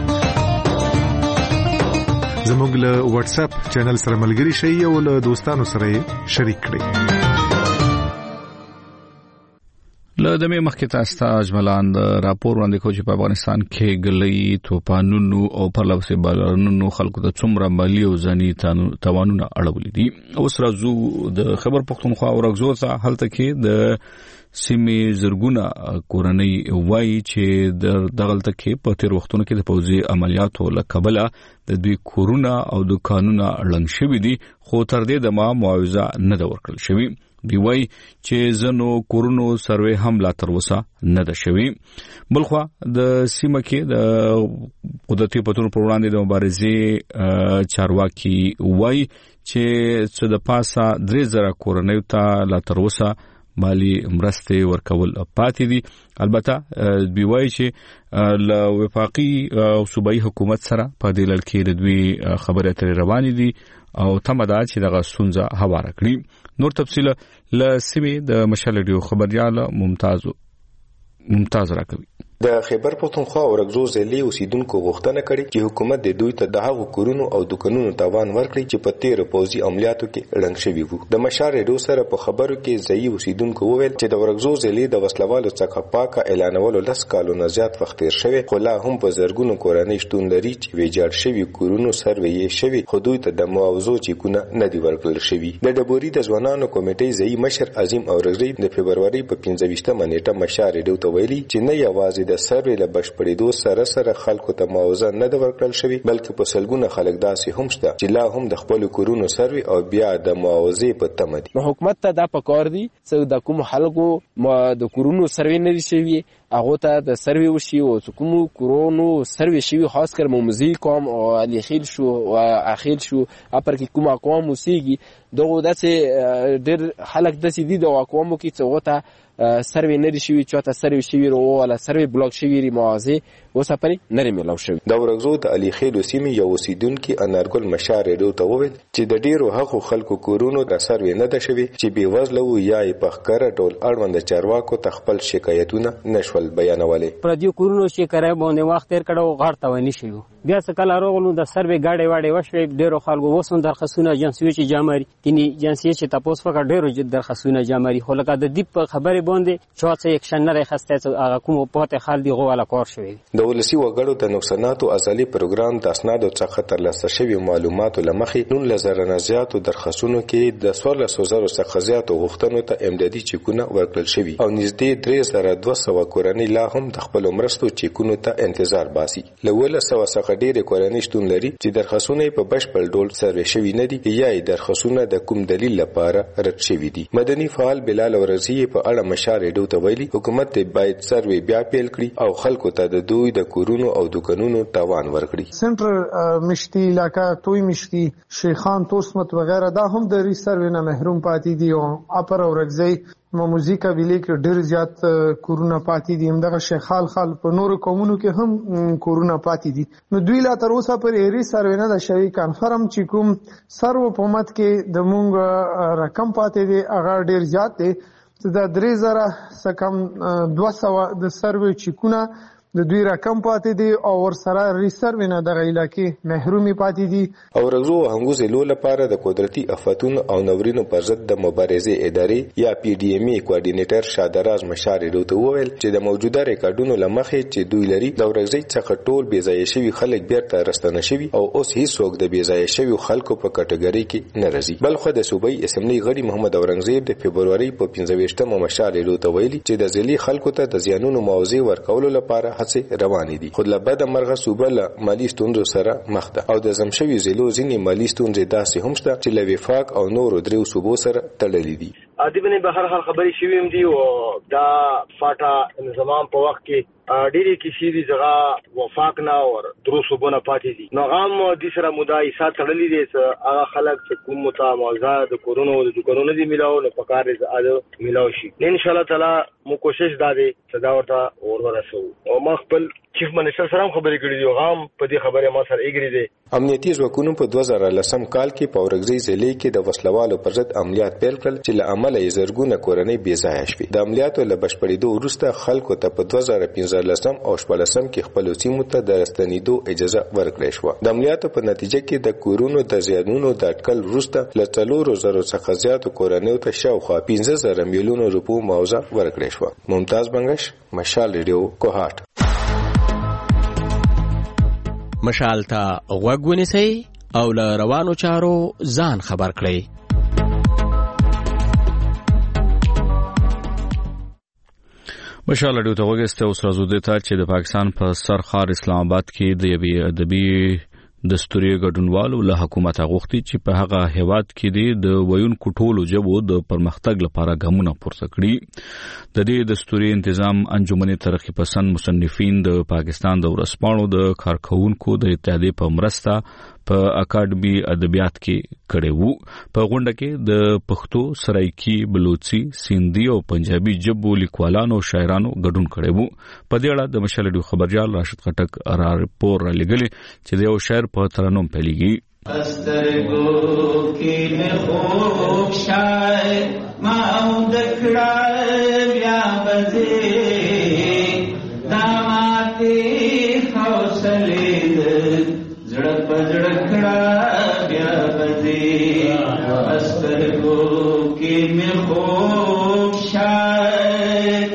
زموږ له واتس اپ چینل سره ملګري شئ او له دوستانو سره شریک کړئ. له دمه مخکې تاسو ته اجملان راپور وړاندې کوم چې په افغانستان کې غلې توپانونو او پرلپسې بارانونو خلکو ته څومره مالی او ځاني توانونه اړولې دي. اوس راځو د خبر پښتونخوا او رغزو ته هلته کې د سیمې زرګونه کورنۍ وایي چې دغلته کې په تیر وختونو کې د پوځي عملیاتو له کبله د دوی کورونه او دکانونه ړنګ شوي دي، خو تر دې دمه معاوضه نه ده ورکړل شوې. دی وای چې زنو کورونو سروې هم لا تر اوسه نه ده شوی. بلخوا د سیمه کې د قدرتي پتون پر وړاندې د مبارزې چارواکي وای چې د پاسه 3000 کورنۍ ته لا تر اوسه مالی مرستې ورکول پاتې دي. البته دوی وایي چې له وفاقي او صوبایي حکومت سره په دې لړ کې د دوی خبرې اترې روانې دي او تمه ده چې دغه ستونزه هواره کړي. نور تفصیل له سیمې د مشال ریډیو خبريال ممتاز راکوي. د خیبر پښتونخوا او رغزو ضلعي اوسیدونکو غوښتنه کړې چې حکومت د دوی ته د هغو کورونو او دکانونو تاوان ورکړي چې په تیر پوځي عملیاتو کې ړنګ شوي وو. د مشال ریډیو سره په خبرو کې ضلعي اوسیدونکو وویل چې د رغزو ضلعي د وسلوالو څخه پاکه اعلانولو 10 کالو نه زیات وخت تیر شوی، خو لا هم په زرګونو کورنۍ شتون لري چې ویجاړ شوي کورونو سروې شوي، خو دوی ته د معاوضو چیکونه نه دی ورکړل شوي. د ډبوري د ځوانانو کمیټې ضلعي مشر عظیم اورغزي د فبرवरी په 15مه نیټه مشال ریډیو ته ویلي چې نه یوازې د سروې له پړېدو سره خلکو ته معاوضه نه ده ورکړل شوی، بلکې په سلګونه خلک داسې هم شته چې لا هم د خپل کورونو سروي او بیا د معاوضې په تمه دي. حکومت ته دا پکار دي چې د کوم خلکو د کورونو سروي نه دي شوی، هغه ته د سروي وشي او کوم کورونو سروي شوی، خاص کر موزي کوم او علي خیل شو او اخیل شو اپر کې کوم اقوام وسیږي دغه داسې ډېر خلک داسې دي د اقوامو کې چې وته سروي نه دي شوی، چاته سروي شوی ولا سروي بلاک شوی موازي وسپري نه ملو شوی. د ورغزو د علي خیل سیمې یو اوسیدونکو انارګل مشال ریډیو ته وویل چې د ډیرو هغو خلکو کورونو د سروي نه ده شوی چې بي وزله وو یا په ښکار ټول اړوند چارواکو ته خپل شکایتونه نشول بیانولې. پر دې کورونو شکایت باندې وخت تیر کړو غړ ته ونی شو، بیا څه کله راغلو د سروي گاډي واډي وشوي، ډیرو خلکو وسون درخصونه ایجنسی چې جامري کینی ایجنسی چې تاسو فکر ډیرو درخصونه جامري، خو لکه د دیپ خبره باندې چاته یک شنه خسته هغه کوم پات خال دی غواله کار شوی. د ولسی وګړو د نقصاناتو ازلي پروګرام د اسنادو څخه ترلاسه شوی معلوماتو لمخې 9000 نه زیاتو درخصونو کې د 16000 څخه زیاتو غوښتنو ته امدادي چیکونه ورکړل شوی او نږدې 3200 کورنۍ لا هم د خپل مرستو چیکونو ته انتظار باسي. لوله سو څخه ډېر کورنۍ شتون لري چې درخصونه په بشپړ ډول سروي شوی نه دي یا درخصونه د کوم دلیل لپاره رد شوی دي. مدني فعال بلال ورزي په اړه مشال ریډیو ته ویلي حکومت باید سروي بیا پیل کړي او خلکو ته د دوی د کورونو او دکانونو تاوان ورکړي. سنټر مشتي علاقہ توي مشتي شیخان توسمت وغیرہ دا هم د ریسروي نه محروم پاتې دي او اپر اورغزي موزي قبيله کې ډېر زیات کورونه پاتې دي. همدغه شیخال خال په نور قومونو کې هم کورونه پاتې دي. نو دوی لا تر اوسه پر ایری سروي نه د شوی کنفرم چې کوم سرو حکومت کې د مونږ رقم پاتې دي هغه ډېر زیات دي. د 3000 سکم 200 د سروي چیکونه د دوی رقم پاتې دي او ورسره ریسروي نه د علاقې محرومي پاتې دي. او رغزو هنګوز له لپاره د قدرتي آفاتونو او نورینو پر ضد د مبارزې ادارې یا پی ډی ام ای کوارډینیټر شادراز مشال ریډیو ته وویل چې د موجوده ریکارډونو لمخې چې دوی لري د ورغزي څخه ټول بې ځای شوي خلک بیرته راستنه شوي او اوس هیڅوک د بې ځای شوي خلکو په کټګوري کې نه راځي. بلخو د صوبایي اسمبلی غړي محمد اورنګزیب د فبرवरी په 15مه مشال ریډیو ته ویلي چې د ځلي خلکو ته د زیانونو معاوضه ورکولو لپاره هڅې روانې دي. خو له بده مرغه صوبه له مالي ستونزو سره مخ ده او د زمشوي ضلعو ځینې مالي ستونزې داسې هم شته چې له وفاق او نورو دریو صوبو سره تړلې دي. ادبنه به هر حال خبرې شوې هم دي او دا فاټا نظام په وخت کې ډېری کسی دي ځغه وفاق نه او درو صوبونه پاتې دي. نو غام د سره مدایسه تړلې دي چې هغه خلک چې کوم متموزه د کورونو د دکانونو دي ملاو نه پکار دي اده ملاو شي. ان شاء الله تعالی مو کوشش دادې چې دا ورته ورسو او ما خپل چیف منسٹر سره خبرې کړې دي او غام په دې خبره ما سره ایګری دي. امنیتي ځواکونو په 2010 کال کې په اورګزۍ ضلع کې د وسلوالو پر ضد عملیات پیل کړل چې له امله یې زرګونه کورنۍ بې ځایه شوې. د عملیاتو له بشپړېدو وروسته خلکو ته په 2015 او 2016 کې خپل سیمو ته د راستنېدو اجازه ورکړې شوه. د عملیاتو په نتیجه کې د کورونو د زیانونو د اټکل وروسته له 4,000 څخه زیاتو کورنیو ته شاوخوا 15,000 میلیون روپو معاوضه ورکړې شوه. ممتاز بنگش، مشال ریډیو، کوهاټ. مشال ته غوږ ونیسئ او له روانو چارو ځان خبر کړئ. مشال اډیو ته وګورئ اوس راځو د ته چې د پاکستان په سرخار اسلام آباد کې د یوې ادبي دستوري ګډونوالو له حکومت غوښتي چې په هغه هیواد کې د ویونکو ټولو ژبو د پرمختګ لپاره ګامونه پورته کړي. د دې دستوري تنظیم انجمن ترقی پسند مصنفین د پاکستان د ورسپاڼو د کارکونکو د اتحادیې په مرسته په اکاډمي ادبیات کې کړي وو. په غونډه کې د پښتو، سرایکی، بلوچي، سیندي او پنجابي ژبو لیکوالانو او شاعرانو ګډون کړي وو. په دې اړه د مشال ډیو خبرجال راشد خټک راپور را لګلی چې د یو شاعر په ترنم پیلېږي. استرګو کې نه خوب شای ما او دکړه بیا بځي دا ماته حوصله زړه پزړه کړه بیا بځي استرګو کې نه خوب شای.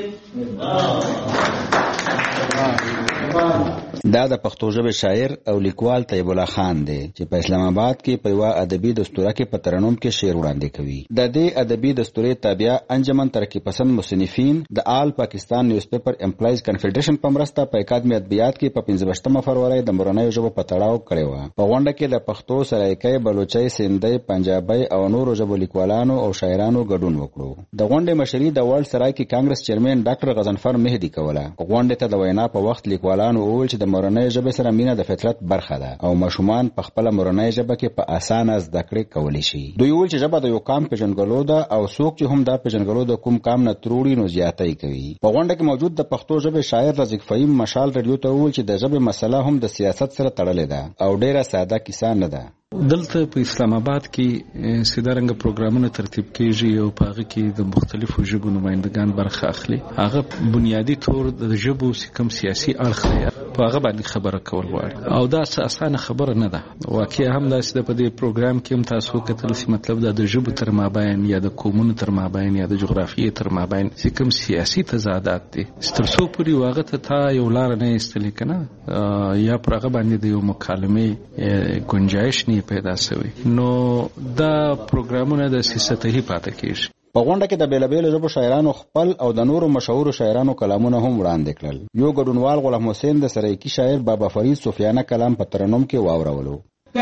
دا د پښتو ژبې شاعر او لیکوال طیب الله خان دی چې په اسلام آباد کې په یو ادبي دستوره کې په ترنم کې شعر وړاندې کوي. د دې ادبي دستورې تابع انجمن ترقی پسند مصنفین د آل پاکستان نیوز پیپر امپلایز کنفیډریشن په مرسته په اکاډمي ادبیات کې په 15 فروری د مورنۍ ژبو په تړاو کړی و. په غونډه کې د پښتو، سرایکی، بلوچي، سیندي، پنجابي او نورو ژبو لیکوالانو او شاعرانو ګډون وکړو. د غونډې مشري د ورلد سرایکی کانګرس چیرمن ډاکټر غضنفر مهدي کوله. غونډې ته د وینا په وخت لیکوالانو وویل چې د مورنۍ ژبې سره مینه د فطرت برخه ده او ماشومان په خپل مورنۍ ژبه کې په اسانه زده کړې کولی شي. دوی وویل چې ژبه د یو قام پیژنګلو ده او څوک چې هم دا پیژنګلو د کوم قام نه تروړي نو زیاتۍ کوي. په غونډه کې موجود د پښتو ژبې شاعر رزق فهیم مشال ریډیو ته وویل چې د ژبې مسله هم د سیاست سره تړلې ده او ډیره ساده کیسه نه ده. دلته په اسلام آباد کې سیدارنګ پروګرامونه ترتیب کیږي او په هغه کې د مختلفو ژبو نمائندگان برخه اخلي. هغه بنیادی طور د ژبو کوم سیاسي اړخ دی په هغه باندې خبره کول غواړي او دا څه اسانه خبره نه ده. واقعي هم دا چې په دې پروګرام کې هم تاسو کتل چې مطلب د ژبو تر مابین یا د قومونو تر مابین یا د جغرافیې تر مابین کوم سیاسي تضادات دي سترسو پوری واغه ته یو لار نه استل کنه یا پر هغه باندې د یو مکالمې گنجائش نه پیدا شوی نو دا پروګرامونه د سیاستي پاتې کیږي. په غونډه کې د بیلابیلو ژبو شاعرانو خپل او د نورو مشهورو شاعرانو کلامونه هم وړاندې کړل. یو ګډونوال غلام حسین د سرایکی شاعر بابا فرید صوفیانه کلام په ترنم کې واورولو.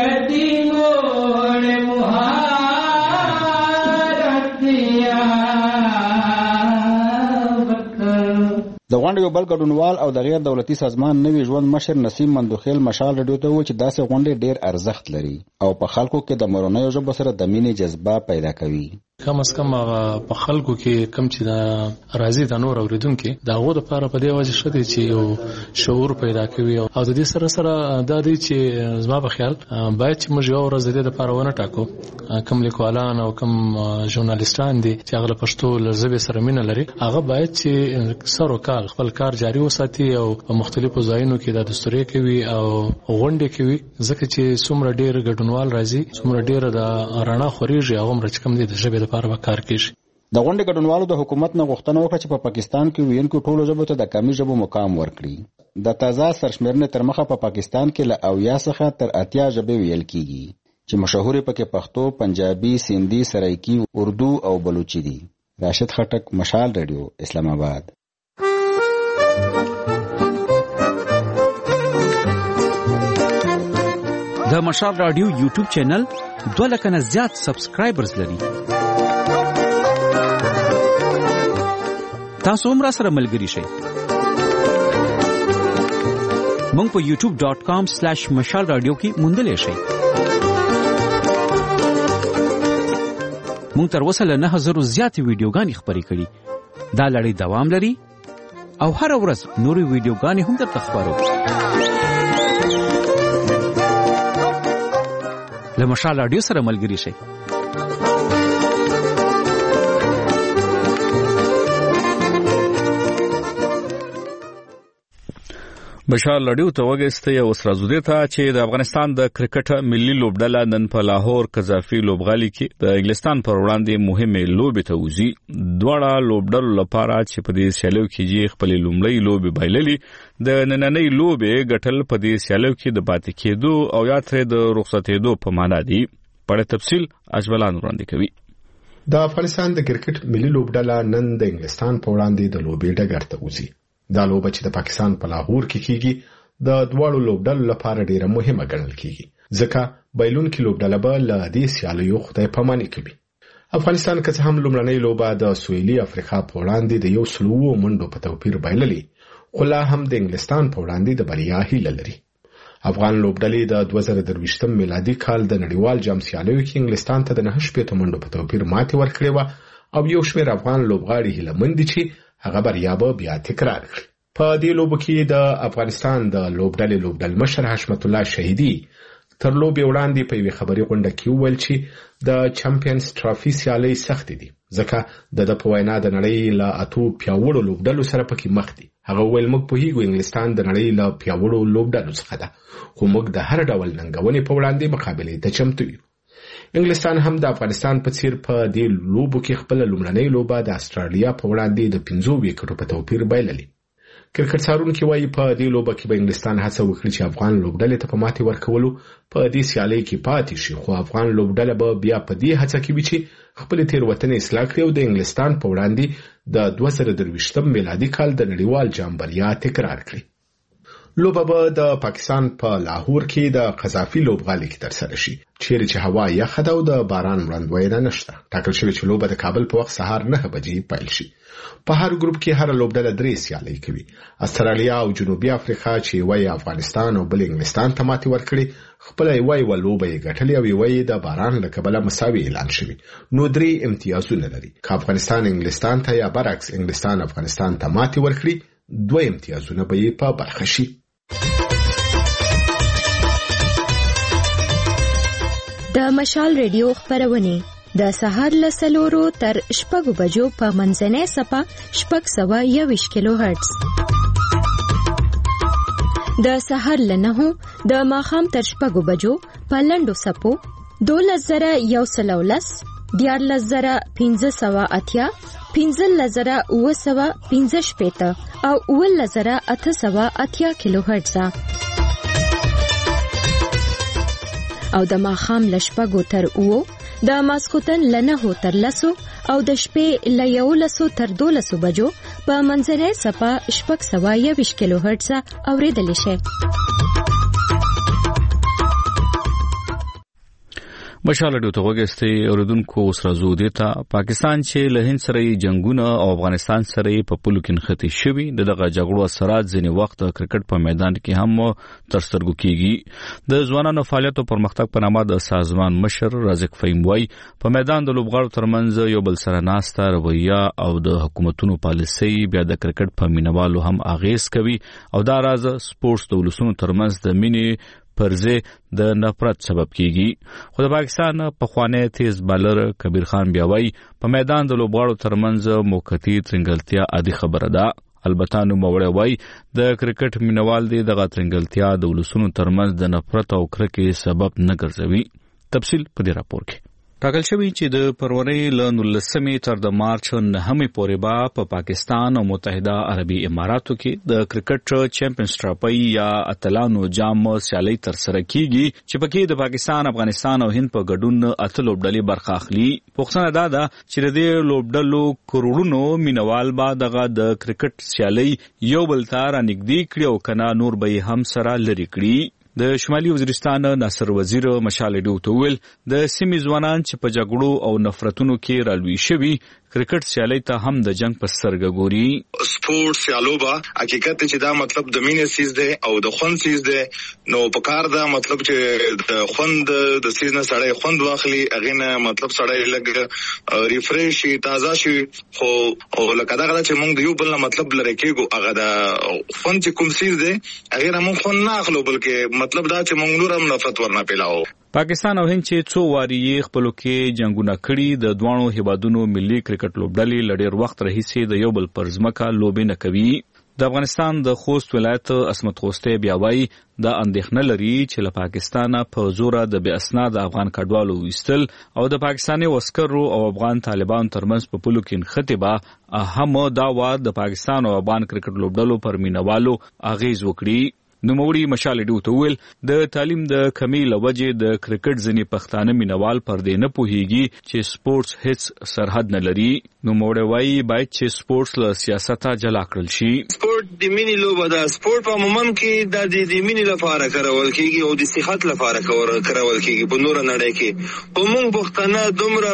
د غونډې یو بل ګډونوال او د غیر دولتي سازمان نوي ژوند مشر نسیم مندوخیل مشال ریډیو ته و چې داسې غونډې ډیر ارزښت لري او په خلکو کې د مورنۍ ژبو سره د مینې جذبه پیدا کوي. کم از کم په خلکو کې کم چې د راځي د نور اوریدونکو د هغو لپاره په دې وجه شته چې یو شعور پیدا کوي او د دې سره سره دا دی چې زما په خیال باید چې موږ یو ورځ د دې لپاره ونه ټاکو کم لیکوالان او کم ژورنالیستان دي چې هغه پښتو ژبې سره مینه لري هغه باید چې سر وکال خپل کار جاري وساتي او مختلفو ځایونو کې د دستوري کوي او غونډې کوي ځکه چې څومره ډیر ګډونوال راځي څومره ډیر د رڼا خوريږي هغه مرچ کم دي د ژبې لپاره کار کوي. د غونډې ګډونوالو د حکومت نه غوښتنه وکړه چې په پاکستان کې ویونکو ټولو ژبو ته د کمی ژبو مقام ورکړي. د تازه سرشمېرنې تر مخه په پاکستان کې له 80 څخه تر 80 ژبې ویل کیږي چې مشهورې پکې پښتو، پنجابي، سیندي، سرایکی، اردو او بلوچي دي. راشد خټک، مشال ریډیو، اسلام آباد. د مشال رادیو یوټیوب چینل 2 لک نه زیات سبسکرایبرز لري. تاسو هم را سره ملګري شئ. مونږ په youtube.com/mashalradio کې موندلی شئ. مونږ تر اوسه له 9000 زیاتې ویډیوګانې خپرې کړي. دا لړۍ دوام لري او هر ورځ نورې ویډیوګانې هم درته خپرو. له مشال رادیو سره ملګري شئ. مشال رادیو ته وګورئ او سرازو دې ته چې د افغانستان د کرکټ ملي لوبډله نن په لاهور قذافي لوبغالي کې د انګلستان پر وړاندې مهمه لوبه ته وځي. دواړه لوبډلو لپاره چې په دې سیالو کې خپل لومړی لوبه بایللې د نننۍ لوبه ګټل په دې سیالو کې د پاتې کېدو او یا تر د رخصتېدو په معنا دي. په تفصیل اجملان وړاندې کوي. د افغانستان د کرکټ ملي لوبډله نن د انګلستان په وړاندې د لوبې ډګر ته وځي. دا لوبه چې د پاکستان په لاهور کې کیږي د دواړو لوبډلو لپاره ډیره مهمه ګڼل کیږي ځکه بایلونکي لوبډله به له دې سیالیو خدای پاماني کوي. افغانستان که څه هم لومړنۍ لوبه د سویلي افریقا په وړاندې د 100 منډو په توپیر بایللې، خو لا هم د انګلستان په وړاندې د بریا هیله لري. افغان لوبډلې د 2023 میلادي کال د نړیوال جام سیالیو کې انګلستان ته د 9 منډو په توپیر ماتې ورکړې و او یو شمېر افغان لوبغاړي هیله مند دي چې هغه بریا به بیا تکرار کړي. په دې لوبو کې د افغانستان د لوبډل مشر حشمت الله شهیدی تر لوبې وړاندې په یوه خبري غونډه کې وویل چې د چمپیونز ټرافي سیالي سخت دي ځکه د په وینا د نړۍ له 8 پیاوړو لوبډلو سره پکې مخ دي. هغه ویل موږ په هیڅ انګلستان د نړۍ له پیاوړو لوبډلو څخه ده، خو موږ د هر ډول ننګونې په وړاندې مقابله ته چمتو یو. انګلستان هم د افغانستان په څیر په دې لوبو کې خپل لومړنۍ لوبه د استرالیا په وړاندې د 15 وکټو په توپیر بایللې. کرکټ څارونکي وایي په دې لوبه کې به انګلستان هڅه وکړي چې افغان لوبډلې ته په ماتې ورکولو په دې سیالۍ کې پاتې شي، خو افغان لوبډله به بیا په دې هڅه کې وي چې خپل تیروتنې اصلاح کړي او د انګلستان په وړاندې د 2023 میلادي کال د نړیوال جام بریا تکرار کړي. لوبه به د پاکستان په لاهور کې د قذافي لوبغالي کې ترسره شي، چیرې چې هوا یخه ده او د باران وړاندوینه نشته. ټاکل شوی چې لوبه د کابل په وخت سهار 9 بجې پیل شي. په هر ګروپ کې هر لوبډله 3 سیالۍ کوي. استرالیا او جنوبي افریقا چې وایي افغانستان او بل انګلستان ته ماتې ورکړي، خپل وایي ولوبه یې ګټلې او وایي د باران له کبله مساوي اعلان شوی. نو 3 امتیازونه لري. که افغانستان انګلستان ته یا برعکس انګلستان افغانستان ته ماتې ورکړي، 2 امتیازونه به یې په برخه شي. د مشال ریډیو خبرونه د سهار له 4 تر 6 بجو په منځنۍ صفه 621 کیلو هرتز، د سهار له 9 د ماښام تر 6 بجو په لنډو صفو 12110 14580 15915 او 11880 کیلو هرتز او د ماښام له 6 تر 9 د ماسکوتن له 9 تر 10 او د شپې له 11 تر 12 بجو په منځنۍ صفه 621 کیلو هرتز اوریدل شي. مشال رادیو ته وګورئ اوریدونکو سرازو دیتا پاکستان چې له هند سره جنگونه او افغانستان سره په پولو کې نښتې شوی دغه جګړو اثرات ځینې وخت کرکټ په میدان کې هم تر سترګو کیږي. د ځوانانو فعالیت او پرمختګ په نامه د سازمان مشر رازق فهیم وای په میدان د لوبغاړو ترمنځ یو بل سره ناسته رویه او د حکومتونو پالیسي بیا د کرکټ په مینوالو هم اغیز کوي او دا راز سپورتس د ولسونو ترمنځ د مینې پرځه د نفرت سبب کیږي. خو د پاکستان پخوانی تیز بالر کبیر خان بیاوی په میدان د لوبغاړو ترمنځ موقتی ترنګلتیا عادي خبره ده. البته نو موړی وای د کرکټ مینوال دی دغه ترنګلتیا د ولسونو ترمنځ د نفرت او کرکې سبب نه ګرځوي. تفصیل په دې راپور کې ټاکل شوی چې د فروری له 19 تر د مارچ 9 پورې په پاکستان او متحده عربي اماراتو کې د کرکټ چمپیونز ټرافي یا اتلانو جام سیالي تر سره کیږي چې پکې د پاکستان، افغانستان او هند په ګډون اته لوبډلې برخه اخلي. پوښتنه دا ده چې د لوبډلو کروڑونو مینوال به دغه د کرکټ سیالي یو بل ته رانږدې کړي او کنه نور به هم سره لري کړي. د شمالي وزیرستان ناصر وزیر مشال ډیو ویل د سیمې ځوانان چې په جګړو او نفرتونو کې رالوي شوي کرکټ سیالي ته هم د جنگ په سترګه ګوري. سپورت سیالوبه حقیقت چې دا مطلب د مینې سیز دی او د خوند سیز دی، نو په کار دا مطلب چې د خوند د سیز نه سړی خوند واخلي، هغه نه مطلب سړی لګ ریفریش شي، تازه شي. خو او لکه دا چې موږ د یو بل مطلب لري کېږو، هغه دا خوند چې کوم سیز دی هغه نه موږ خوند نه اخلو، بلکې مطلب دا چې موږ نور هم نفرت ورنه پیلاو. پاکستان او هند چې څو واری خپلو کې جنگونه کړي، د دوانو هیوادونو ملي کرکټ لوبډلې لډیر وخت راهیسې د یو بل پر ځمکه لوبې نه کوي. د افغانستان د خوست ولایت عصمت خوستی بیا وایي د اندېښنه لري چې له پاکستانه په زوره د بې اسناد افغان کډوالو ویستل او د پاکستاني عسکرو او افغان طالبانو ترمنځ په پولو کې نښتې به هم دا وار د پاکستان او افغان کرکټ لوبډلو پر مینوالو اغیز وکړي. نوموړي مشال ډیو ویل د تعلیم د کمی له وجې د کرکټ ځینې پښتانه مینوال پر دې نه پوهیږي چې سپورتس هیڅ سرحد نه لري. نوموړي وایي باید چې سپورتس له سیاسته جلا کړل شي. سپورت د مینې لوبه ده. سپورت په عموما کې د مینې لپاره کارول کیږي او د صحت لپاره کارول کیږي په نور نړۍ کې. په موږ پښتانه دومره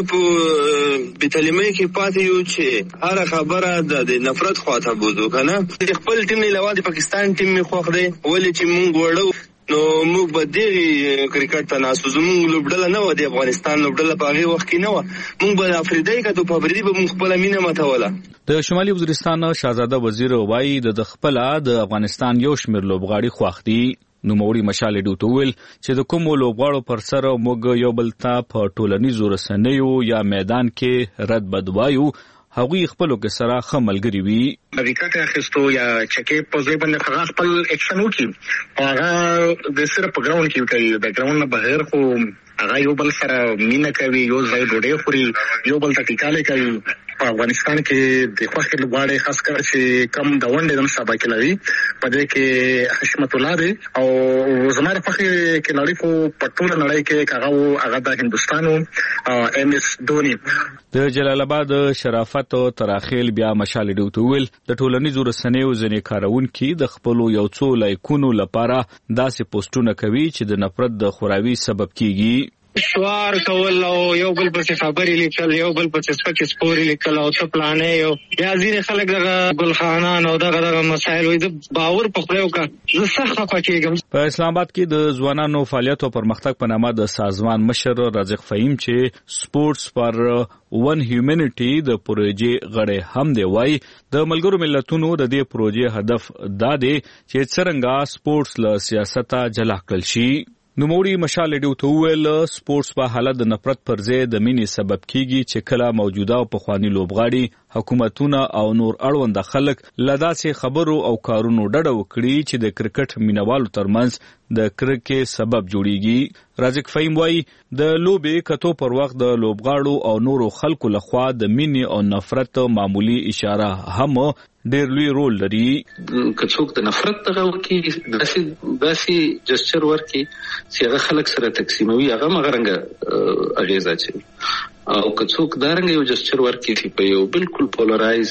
په بې تعلیمۍ کې پاتې یو چې هر خبره د نفرت خواته بوزو کنه. خپل ټیم نه لوي پاکستان ټیم می خوښ دی ولې چې موږ وړو نو موږ به دغه کرکټ ته ناسو زموږ لوبډله نه و د افغانستان لوبډله په هغه وخت کې نه و موږ به افریدای کته په افریدي به موږ خپل مینه ماتوله. د شمالي وزیرستان شاهزاده وزیر وایي د خپل د افغانستان یو شمېر لوبغاړي خوښ دي. نوموړي مشال ډیو ویل چې د کوم لوبغاړو پر سر موږ یو بل ته په ټولنیزو رسنیو یا میدان کې رد بد وایو، هغوی خپلو کې سره ښه ملګري وي. وکټ اخیستو یا چکې په ځای باندې هغه خپل اکشن وکړي، هغه د سره په ګراوند کې کوي، د ګراوند نه بغیر خو هغه یو بل سره مینه کوي، یو ځای ډوډۍ خوري، یو بل ته ټیکاله کوي. په افغانستان کې د خوښ لوبغاړي خاص کر چې کم د ونډې د مسابقې لري په دې کې حشمت الله دی او زماره فخر کې لري خو په ټول نړۍ کې هغه د هندستان او ام اس دونی. د جلال آباد شرافت تراخیل بیا مشال ډیو ویل د ټولنیزو رسنیو ځینې کارونکي د خپل یو څو لایکونو لپاره داسې پوسټونه کوي چې د نفرت د خوراوي سبب کیږي. شوار کول او یو بل په خبرې لیکل، یو بل په سپکې سپورې لیکل او څه پلانې او بیا ځینې خلک دغه ګلخانان او دغه مسایل وي د باور په خپل وکړه. زه سخت خفه کېږم. په اسلام آباد کې د ځوانانو فعالیت او پرمختګ په نامه د سازمان مشر رازق فهیم چې سپورتس پر ون هیومنټي د پروژې غړی هم دی وایي د ملګرو ملتونو د دې پروژې هدف دا دی چې څرنګه سپورتس له سیاسته جلا کړل شي. نوموړي مشال ډیو ویل سپورتس په حالت د نفرت پر ځای د مینې سبب کیږي چې کله موجوده او پخواني لوبغاړي، حکومتونه او نور اړوند خلک له داسې خبرو او کارونو ډډه وکړي چې د کرکټ مینوالو ترمنځ د کرکې سبب جوړیږي. رازق فهیم وایي د لوبې کتو پر وخت د لوبغاړو او نورو خلکو لخوا د مینې او نفرت معمولی اشاره هم ډېر لوی رول لري. که څوک د نفرت دغه وکړي داسې جسچر ورکړي چې هغه خلک سره تقسیموي، هغه مغرنګه اغیزه اچوي. او که څوک دارنګه یو جسچر ورکړي چې په یو بالکل پولرایز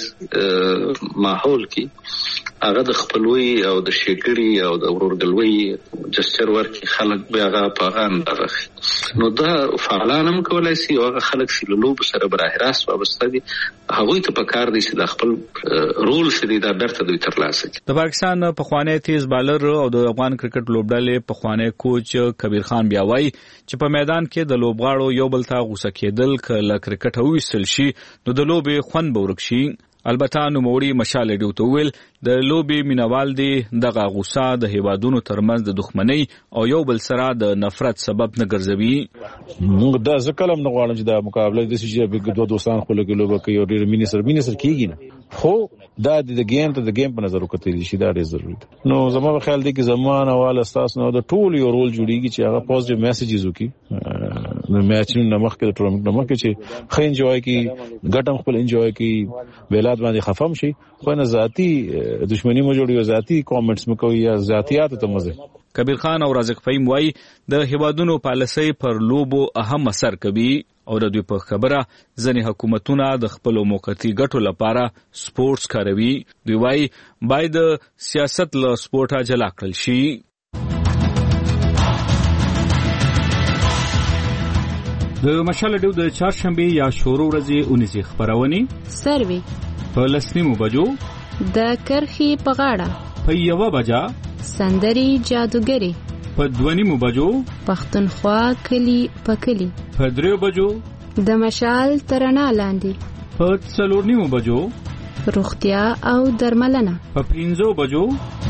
ماحول کې هغه د خپلوي او د شګړې او د ورورګلوي جسچر ورکړي، خلک به هغه په هغه اندازه نو دا فعالان هم کولای شي او هغه خلک چې له لوبو سره براه راست وابسته دي هغوی ته پکار دي چې د خپل رول سره دا برته دوی ترلاسه کړي. د پاکستان پخوانی تیز بالر او د افغان کرکټ لوبډلې پخوانی کوچ کبیر خان بیا وایي چې په میدان کې د لوبغاړو یو بل ته غوسه کېدل کله کرکټ وویستل شي نو د لوبې خوند به ورک شي. البته نوموړي مشال ډیو ویل د لوبې مینوال دي دغه غوسه د هیوادونو ترمنځ د دښمنۍ او یو بل سره د نفرت سبب نه ګرځوي. موږ دا ځکه هم نه غواړم چې دا مقابله د چې دوه دوستان خپل کې لوبه کوي او ډېر مینې سره کېږي نه، خو دا د گیم ته د گیم په نظر وکړئ شي دا ډېر ضروري ده. نو زما په خیال دی چې زمانه والا استاس نو د ټول یو رول جوړیږي چې هغه پوزټیو میسیجز وکړي نو میچونو نمخ کې د ټورنمنت نمخ کې چې خې انجوای کی ګټم خپل انجوای کی بیلات باندې خفم شي، خو نه ذاتی دښمنی مو جوړي، ذاتی کامنټس مو کوي یا ذاتيات ته مزه. کبیر خان او رازق فهیم وایي د هیوادونو پالیسۍ پر لوبو اهم اثر کوي او د دوی په خبره ځینې حکومتونه د خپلو موقتي ګټو لپاره سپورتس کاروي. دوی وایي باید سیاست له سپورټه جلا کړل شي. د مشال ډیو د چهارشنبه یا شورو ورځې 19 خبرونه سروي په لسنیمو بجو د کرخي په غاړه په 1 بجا سندري جادوګری په 2 بجو پښتونخوا کلی پکلی په 3 بجو د مشال ترنا لاندې په 4 بجو روغتیا او درملنه په 5 بجو